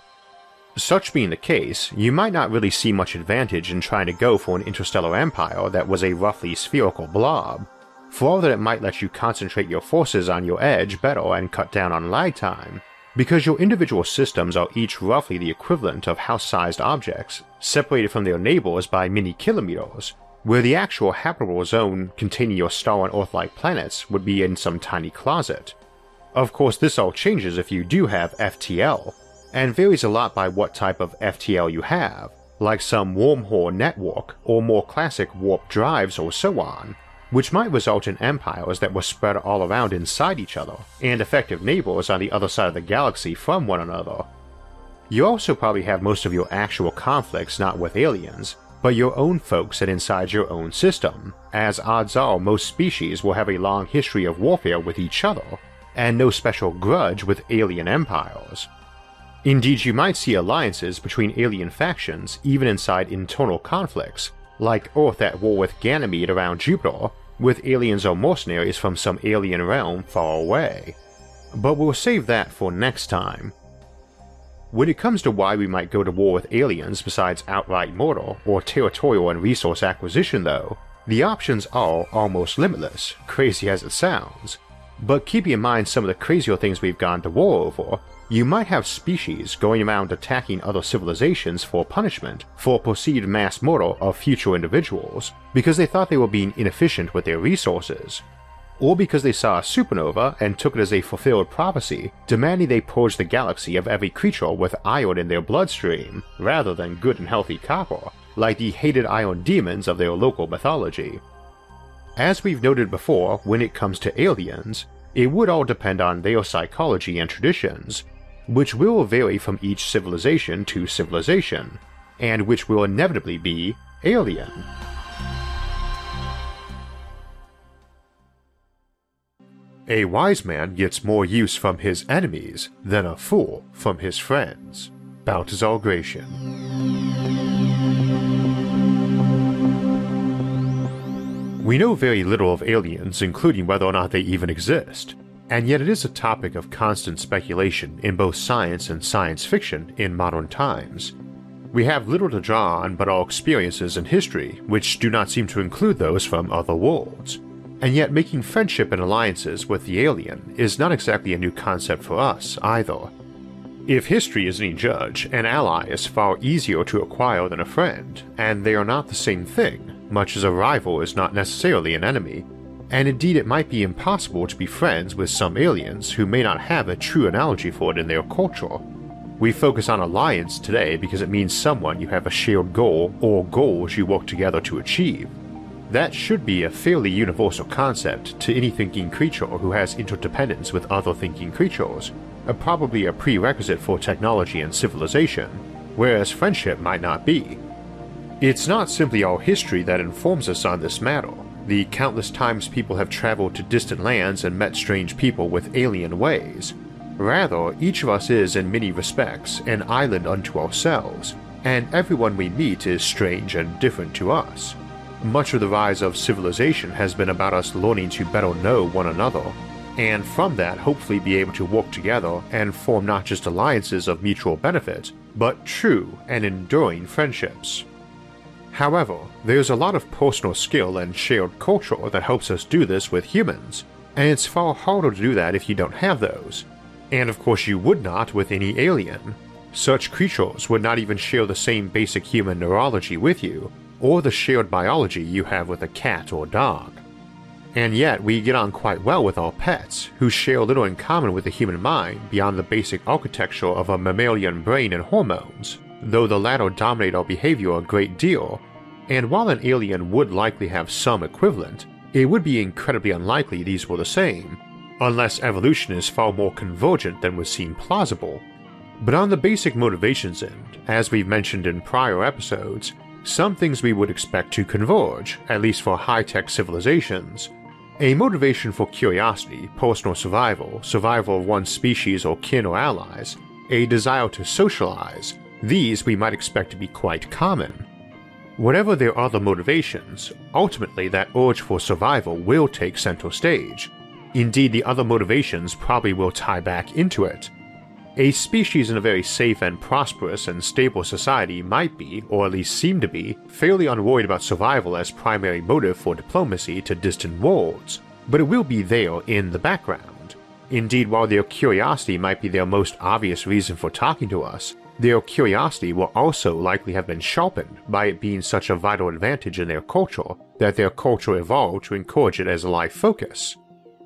S1: Such being the case, you might not really see much advantage in trying to go for an interstellar empire that was a roughly spherical blob, for all that it might let you concentrate your forces on your edge better and cut down on lag time, because your individual systems are each roughly the equivalent of house-sized objects, separated from their neighbors by many kilometers, where the actual habitable zone containing your star and Earth-like planets would be in some tiny closet. Of course, this all changes if you do have F T L, and varies a lot by what type of F T L you have, like some wormhole network or more classic warp drives or so on, which might result in empires that were spread all around inside each other, and effective neighbors on the other side of the galaxy from one another. You also probably have most of your actual conflicts not with aliens, but your own folks and inside your own system, as odds are most species will have a long history of warfare with each other, and no special grudge with alien empires. Indeed, you might see alliances between alien factions even inside internal conflicts, like Earth at war with Ganymede around Jupiter, with aliens or mercenaries from some alien realm far away. But we'll save that for next time. When it comes to why we might go to war with aliens besides outright murder or territorial and resource acquisition though, the options are almost limitless, crazy as it sounds. But keeping in mind some of the crazier things we've gone to war over, you might have species going around attacking other civilizations for punishment for perceived mass murder of future individuals because they thought they were being inefficient with their resources, or because they saw a supernova and took it as a fulfilled prophecy demanding they purge the galaxy of every creature with iron in their bloodstream rather than good and healthy copper, like the hated iron demons of their local mythology. As we've noted before, when it comes to aliens, it would all depend on their psychology and traditions, which will vary from each civilization to civilization, and which will inevitably be alien. A wise man gets more use from his enemies than a fool from his friends. Balthazar Gracian. We know very little of aliens, including whether or not they even exist, and yet it is a topic of constant speculation in both science and science fiction in modern times. We have little to draw on but our experiences in history, which do not seem to include those from other worlds, and yet making friendship and alliances with the alien is not exactly a new concept for us either. If history is any judge, an ally is far easier to acquire than a friend, and they are not the same thing, much as a rival is not necessarily an enemy, and indeed it might be impossible to be friends with some aliens who may not have a true analogy for it in their culture. We focus on alliance today because it means someone you have a shared goal or goals you work together to achieve. That should be a fairly universal concept to any thinking creature who has interdependence with other thinking creatures, uh, probably a prerequisite for technology and civilization, whereas friendship might not be. It's not simply our history that informs us on this matter, the countless times people have traveled to distant lands and met strange people with alien ways. Rather, each of us is in many respects an island unto ourselves, and everyone we meet is strange and different to us. Much of the rise of civilization has been about us learning to better know one another, and from that hopefully be able to work together and form not just alliances of mutual benefit, but true and enduring friendships. However, there's a lot of personal skill and shared culture that helps us do this with humans, and it's far harder to do that if you don't have those. And of course you would not with any alien. Such creatures would not even share the same basic human neurology with you, or the shared biology you have with a cat or dog. And yet we get on quite well with our pets, who share little in common with the human mind beyond the basic architecture of a mammalian brain and hormones, though the latter dominate our behavior a great deal, and while an alien would likely have some equivalent, it would be incredibly unlikely these were the same, unless evolution is far more convergent than would seem plausible. But on the basic motivations end, as we've mentioned in prior episodes, some things we would expect to converge, at least for high-tech civilizations. A motivation for curiosity, personal survival, survival of one's species or kin or allies, a desire to socialize, these we might expect to be quite common. Whatever their other motivations, ultimately that urge for survival will take center stage. Indeed, the other motivations probably will tie back into it. A species in a very safe and prosperous and stable society might be, or at least seem to be, fairly unworried about survival as primary motive for diplomacy to distant worlds, but it will be there in the background. Indeed, while their curiosity might be their most obvious reason for talking to us, their curiosity will also likely have been sharpened by it being such a vital advantage in their culture that their culture evolved to encourage it as a life focus.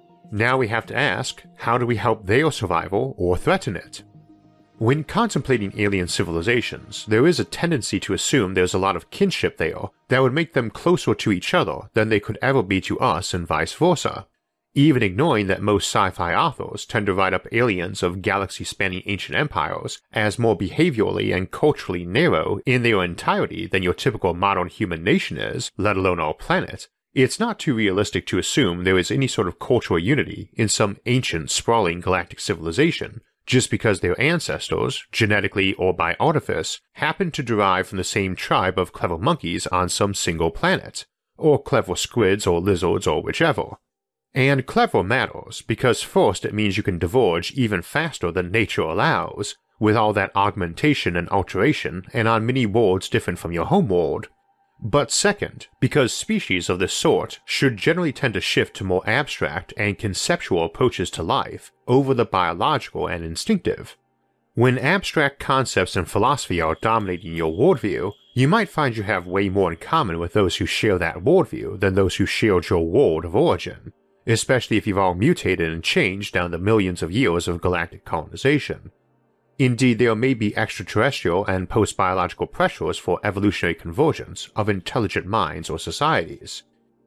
S1: Now we have to ask, how do we help their survival or threaten it? When contemplating alien civilizations, there is a tendency to assume there's a lot of kinship there that would make them closer to each other than they could ever be to us and vice versa, even ignoring that most sci-fi authors tend to write up aliens of galaxy-spanning ancient empires as more behaviorally and culturally narrow in their entirety than your typical modern human nation is, let alone our planet. It's not too realistic to assume there is any sort of cultural unity in some ancient, sprawling galactic civilization just because their ancestors, genetically or by artifice, happen to derive from the same tribe of clever monkeys on some single planet, or clever squids or lizards or whichever. And clever matters because first it means you can diverge even faster than nature allows, with all that augmentation and alteration and on many worlds different from your home world. But second, because species of this sort should generally tend to shift to more abstract and conceptual approaches to life over the biological and instinctive. When abstract concepts and philosophy are dominating your worldview, you might find you have way more in common with those who share that worldview than those who shared your world of origin, especially if you've all mutated and changed down the millions of years of galactic colonization. Indeed, there may be extraterrestrial and post-biological pressures for evolutionary convergence of intelligent minds or societies.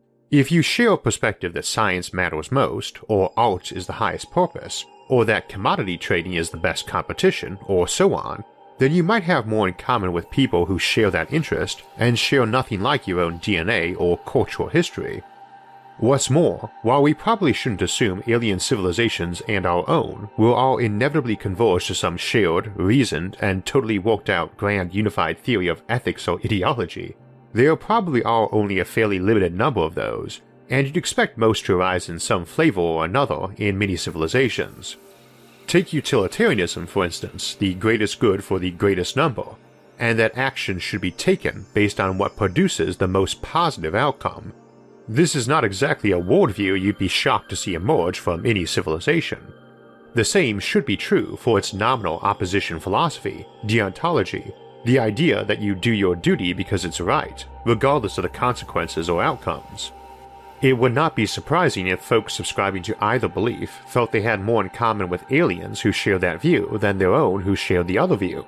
S1: If you share a perspective that science matters most, or art is the highest purpose, or that commodity trading is the best competition, or so on, then you might have more in common with people who share that interest and share nothing like your own D N A or cultural history. What's more, while we probably shouldn't assume alien civilizations and our own will all inevitably converge to some shared, reasoned, and totally worked out grand unified theory of ethics or ideology, there probably are only a fairly limited number of those, and you'd expect most to arise in some flavor or another in many civilizations. Take utilitarianism, for instance, the greatest good for the greatest number, and that action should be taken based on what produces the most positive outcome. This is not exactly a worldview you'd be shocked to see emerge from any civilization. The same should be true for its nominal opposition philosophy, deontology, the idea that you do your duty because it's right, regardless of the consequences or outcomes. It would not be surprising if folks subscribing to either belief felt they had more in common with aliens who share that view than their own who share the other view.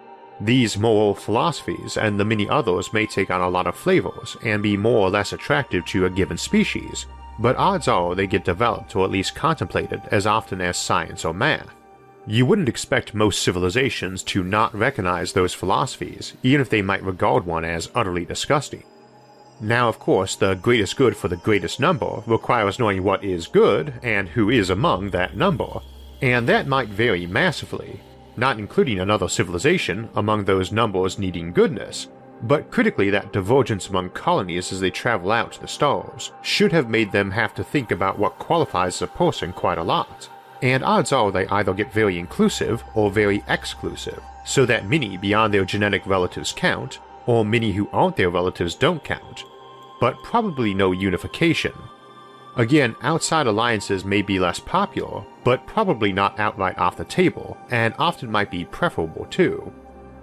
S1: These moral philosophies and the many others may take on a lot of flavors and be more or less attractive to a given species, but odds are they get developed or at least contemplated as often as science or math. You wouldn't expect most civilizations to not recognize those philosophies, even if they might regard one as utterly disgusting. Now, of course, the greatest good for the greatest number requires knowing what is good and who is among that number, and that might vary massively, not including another civilization among those numbers needing goodness, but critically that divergence among colonies as they travel out to the stars should have made them have to think about what qualifies as a person quite a lot, and odds are they either get very inclusive or very exclusive, so that many beyond their genetic relatives count, or many who aren't their relatives don't count, but probably no unification. Again, outside alliances may be less popular, but probably not outright off the table, and often might be preferable too.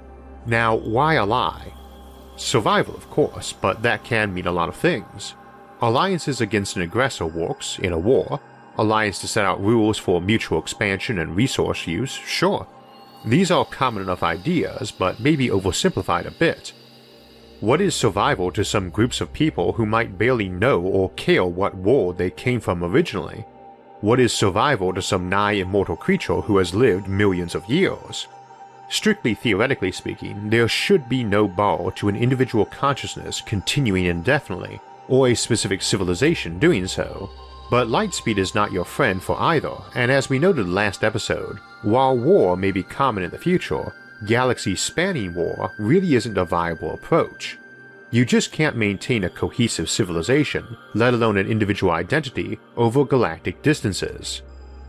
S1: Now, why ally? Survival, of course, but that can mean a lot of things. Alliances against an aggressor works in a war. Alliance to set out rules for mutual expansion and resource use, sure. These are common enough ideas, but maybe oversimplified a bit. What is survival to some groups of people who might barely know or care what world they came from originally? What is survival to some nigh immortal creature who has lived millions of years? Strictly theoretically speaking, there should be no bar to an individual consciousness continuing indefinitely, or a specific civilization doing so. But lightspeed is not your friend for either, and as we noted last episode, while war may be common in the future, galaxy-spanning war really isn't a viable approach. You just can't maintain a cohesive civilization, let alone an individual identity, over galactic distances.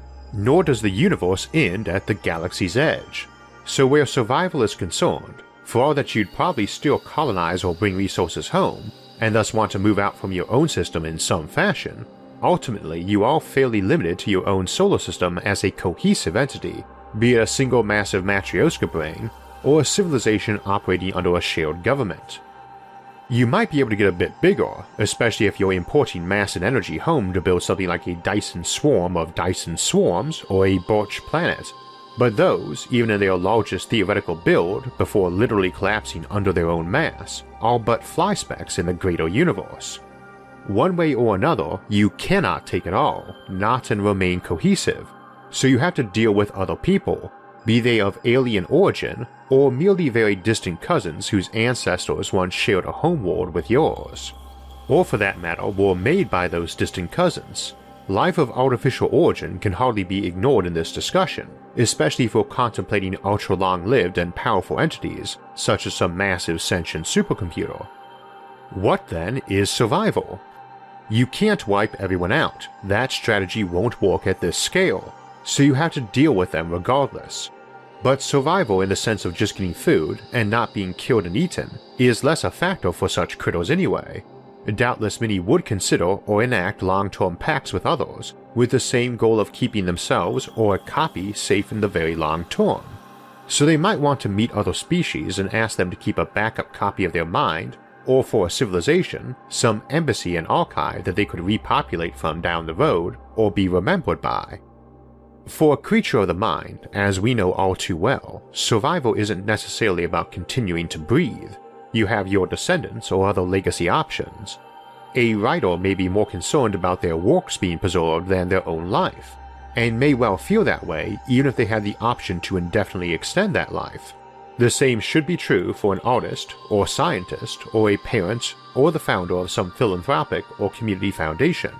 S1: Nor does the universe end at the galaxy's edge. So where survival is concerned, for all that you'd probably still colonize or bring resources home, and thus want to move out from your own system in some fashion, ultimately you are fairly limited to your own solar system as a cohesive entity, be it a single massive Matryoshka brain, or a civilization operating under a shared government. You might be able to get a bit bigger, especially if you're importing mass and energy home to build something like a Dyson swarm of Dyson swarms or a Birch planet, but those, even in their largest theoretical build before literally collapsing under their own mass, are but fly specks in the greater universe. One way or another, you cannot take it all, not and remain cohesive, so you have to deal with other people, be they of alien origin or merely very distant cousins whose ancestors once shared a homeworld with yours. Or for that matter, were made by those distant cousins. Life of artificial origin can hardly be ignored in this discussion, especially for contemplating ultra-long-lived and powerful entities, such as some massive sentient supercomputer. What then is survival? You can't wipe everyone out, that strategy won't work at this scale, so you have to deal with them regardless. But survival in the sense of just getting food and not being killed and eaten is less a factor for such critters anyway. Doubtless many would consider or enact long-term pacts with others, with the same goal of keeping themselves or a copy safe in the very long term. So they might want to meet other species and ask them to keep a backup copy of their mind, or for a civilization, some embassy and archive that they could repopulate from down the road or be remembered by. For a creature of the mind, as we know all too well, survival isn't necessarily about continuing to breathe. You have your descendants or other legacy options. A writer may be more concerned about their works being preserved than their own life, and may well feel that way even if they had the option to indefinitely extend that life. The same should be true for an artist, or scientist, or a parent, or the founder of some philanthropic or community foundation.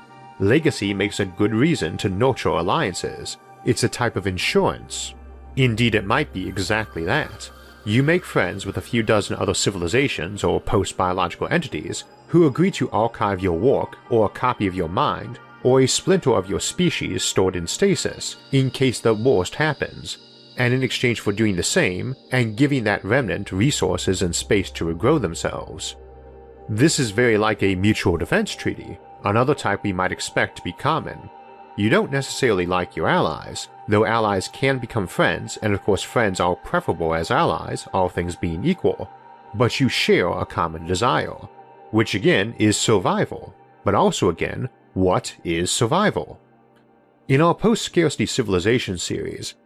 S1: Legacy makes a good reason to nurture alliances. It's a type of insurance. Indeed, it might be exactly that. You make friends with a few dozen other civilizations or post-biological entities who agree to archive your work or a copy of your mind or a splinter of your species stored in stasis in case the worst happens, and in exchange for doing the same and giving that remnant resources and space to regrow themselves. This is very like a mutual defense treaty, another type we might expect to be common. You don't necessarily like your allies, though allies can become friends, and of course friends are preferable as allies, all things being equal, but you share a common desire, which again is survival, but also again, what is survival? In our post-scarcity civilization series,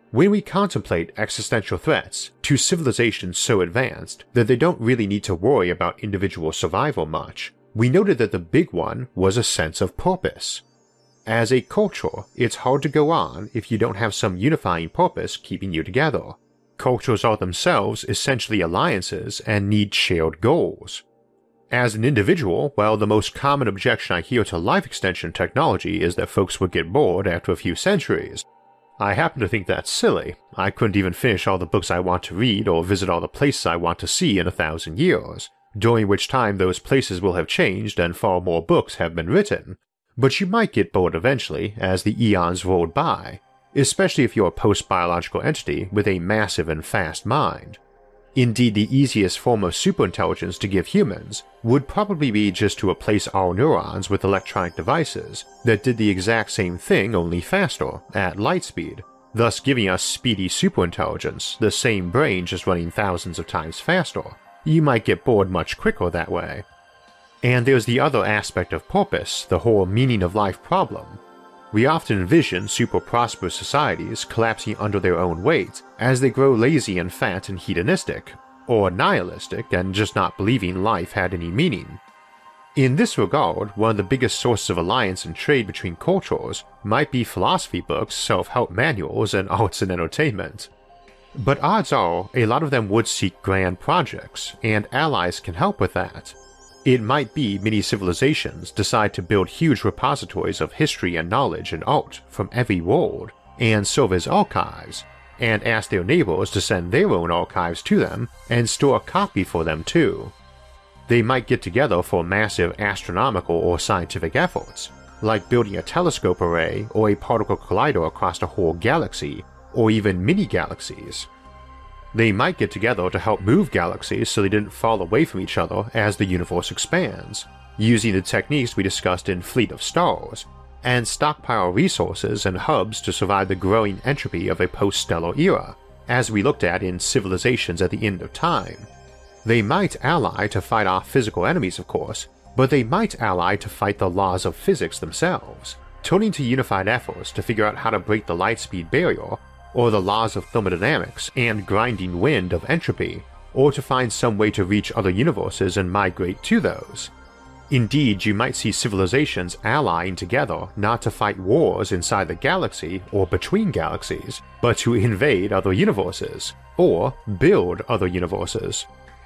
S1: When we contemplate existential threats to civilizations so advanced that they don't really need to worry about individual survival much, we noted that the big one was a sense of purpose. As a culture, it's hard to go on if you don't have some unifying purpose keeping you together. Cultures are themselves essentially alliances and need shared goals. As an individual, well, the most common objection I hear to life extension technology is that folks would get bored after a few centuries. I happen to think that's silly. I couldn't even finish all the books I want to read or visit all the places I want to see in a thousand years, during which time those places will have changed and far more books have been written. But you might get bored eventually as the eons rolled by, especially if you're a post-biological entity with a massive and fast mind. Indeed, the easiest form of superintelligence to give humans would probably be just to replace our neurons with electronic devices that did the exact same thing only faster, at light speed, thus giving us speedy superintelligence, the same brain just running thousands of times faster. You might get bored much quicker that way. And there's the other aspect of purpose, the whole meaning of life problem. We often envision super prosperous societies collapsing under their own weight as they grow lazy and fat and hedonistic, or nihilistic and just not believing life had any meaning. In this regard, one of the biggest sources of alliance and trade between cultures might be philosophy books, self-help manuals, and arts and entertainment. But odds are, a lot of them would seek grand projects, and allies can help with that. It might be many civilizations decide to build huge repositories of history and knowledge and art from every world, and serve as archives, and ask their neighbors to send their own archives to them and store a copy for them too. They might get together for massive astronomical or scientific efforts, like building a telescope array or a particle collider across a whole galaxy, or even mini-galaxies. They might get together to help move galaxies so they didn't fall away from each other as the universe expands, using the techniques we discussed in Fleet of Stars, and stockpile resources and hubs to survive the growing entropy of a post-stellar era, as we looked at in Civilizations at the End of Time. They might ally to fight off physical enemies, of course, but they might ally to fight the laws of physics themselves, turning to unified efforts to figure out how to break the light-speed barrier, or the laws of thermodynamics and grinding wind of entropy, or to find some way to reach other universes and migrate to those. Indeed, you might see civilizations allying together not to fight wars inside the galaxy or between galaxies, but to invade other universes, or build other universes.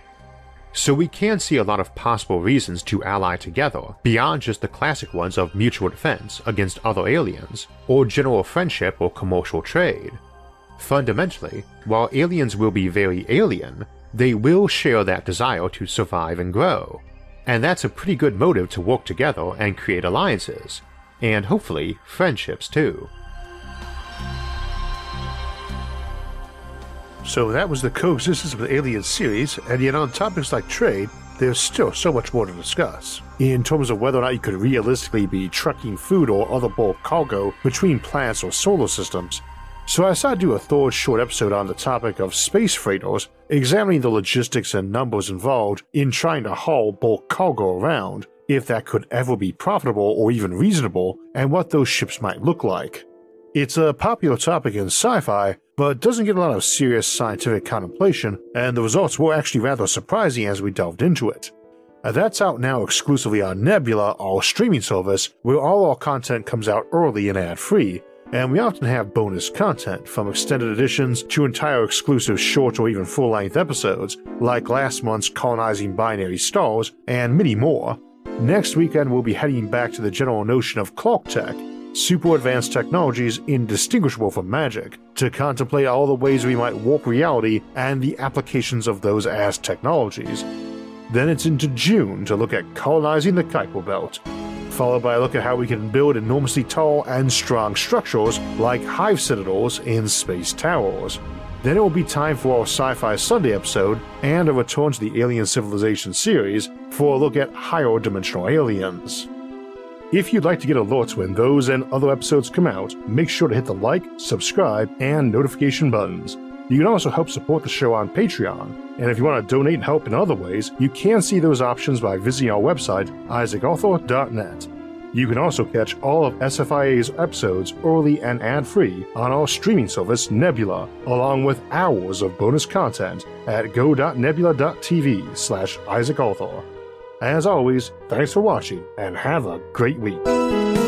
S1: So we can see a lot of possible reasons to ally together beyond just the classic ones of mutual defense against other aliens, or general friendship or commercial trade. Fundamentally, while aliens will be very alien, they will share that desire to survive and grow, and that's a pretty good motive to work together and create alliances, and hopefully friendships too.
S2: So that was the Coexistence with Aliens series, and yet on topics like trade, there's still so much more to discuss. In terms of whether or not you could realistically be trucking food or other bulk cargo between planets or solar systems, so I decided to do a third short episode on the topic of space freighters, examining the logistics and numbers involved in trying to haul bulk cargo around, if that could ever be profitable or even reasonable, and what those ships might look like. It's a popular topic in sci-fi, but doesn't get a lot of serious scientific contemplation, and the results were actually rather surprising as we delved into it. Uh, that's out now exclusively on Nebula, our streaming service, where all our content comes out early and ad-free, and we often have bonus content, from extended editions to entire exclusive short or even full-length episodes, like last month's Colonizing Binary Stars, and many more. Next weekend we'll be heading back to the general notion of Clark Tech, super advanced technologies indistinguishable from magic, to contemplate all the ways we might warp reality and the applications of those as technologies. Then it's into June to look at colonizing the Kuiper Belt, followed by a look at how we can build enormously tall and strong structures like hive citadels in space towers. Then it will be time for our Sci-Fi Sunday episode and a return to the Alien Civilization series for a look at higher dimensional aliens. If you'd like to get alerts when those and other episodes come out, make sure to hit the like, subscribe, and notification buttons. You can also help support the show on Patreon, and if you want to donate and help in other ways, you can see those options by visiting our website, isaac arthur dot net. You can also catch all of S F I A's episodes early and ad-free on our streaming service Nebula, along with hours of bonus content at go.nebula.tv slash Isaac Arthur. As always, thanks for watching and have a great week.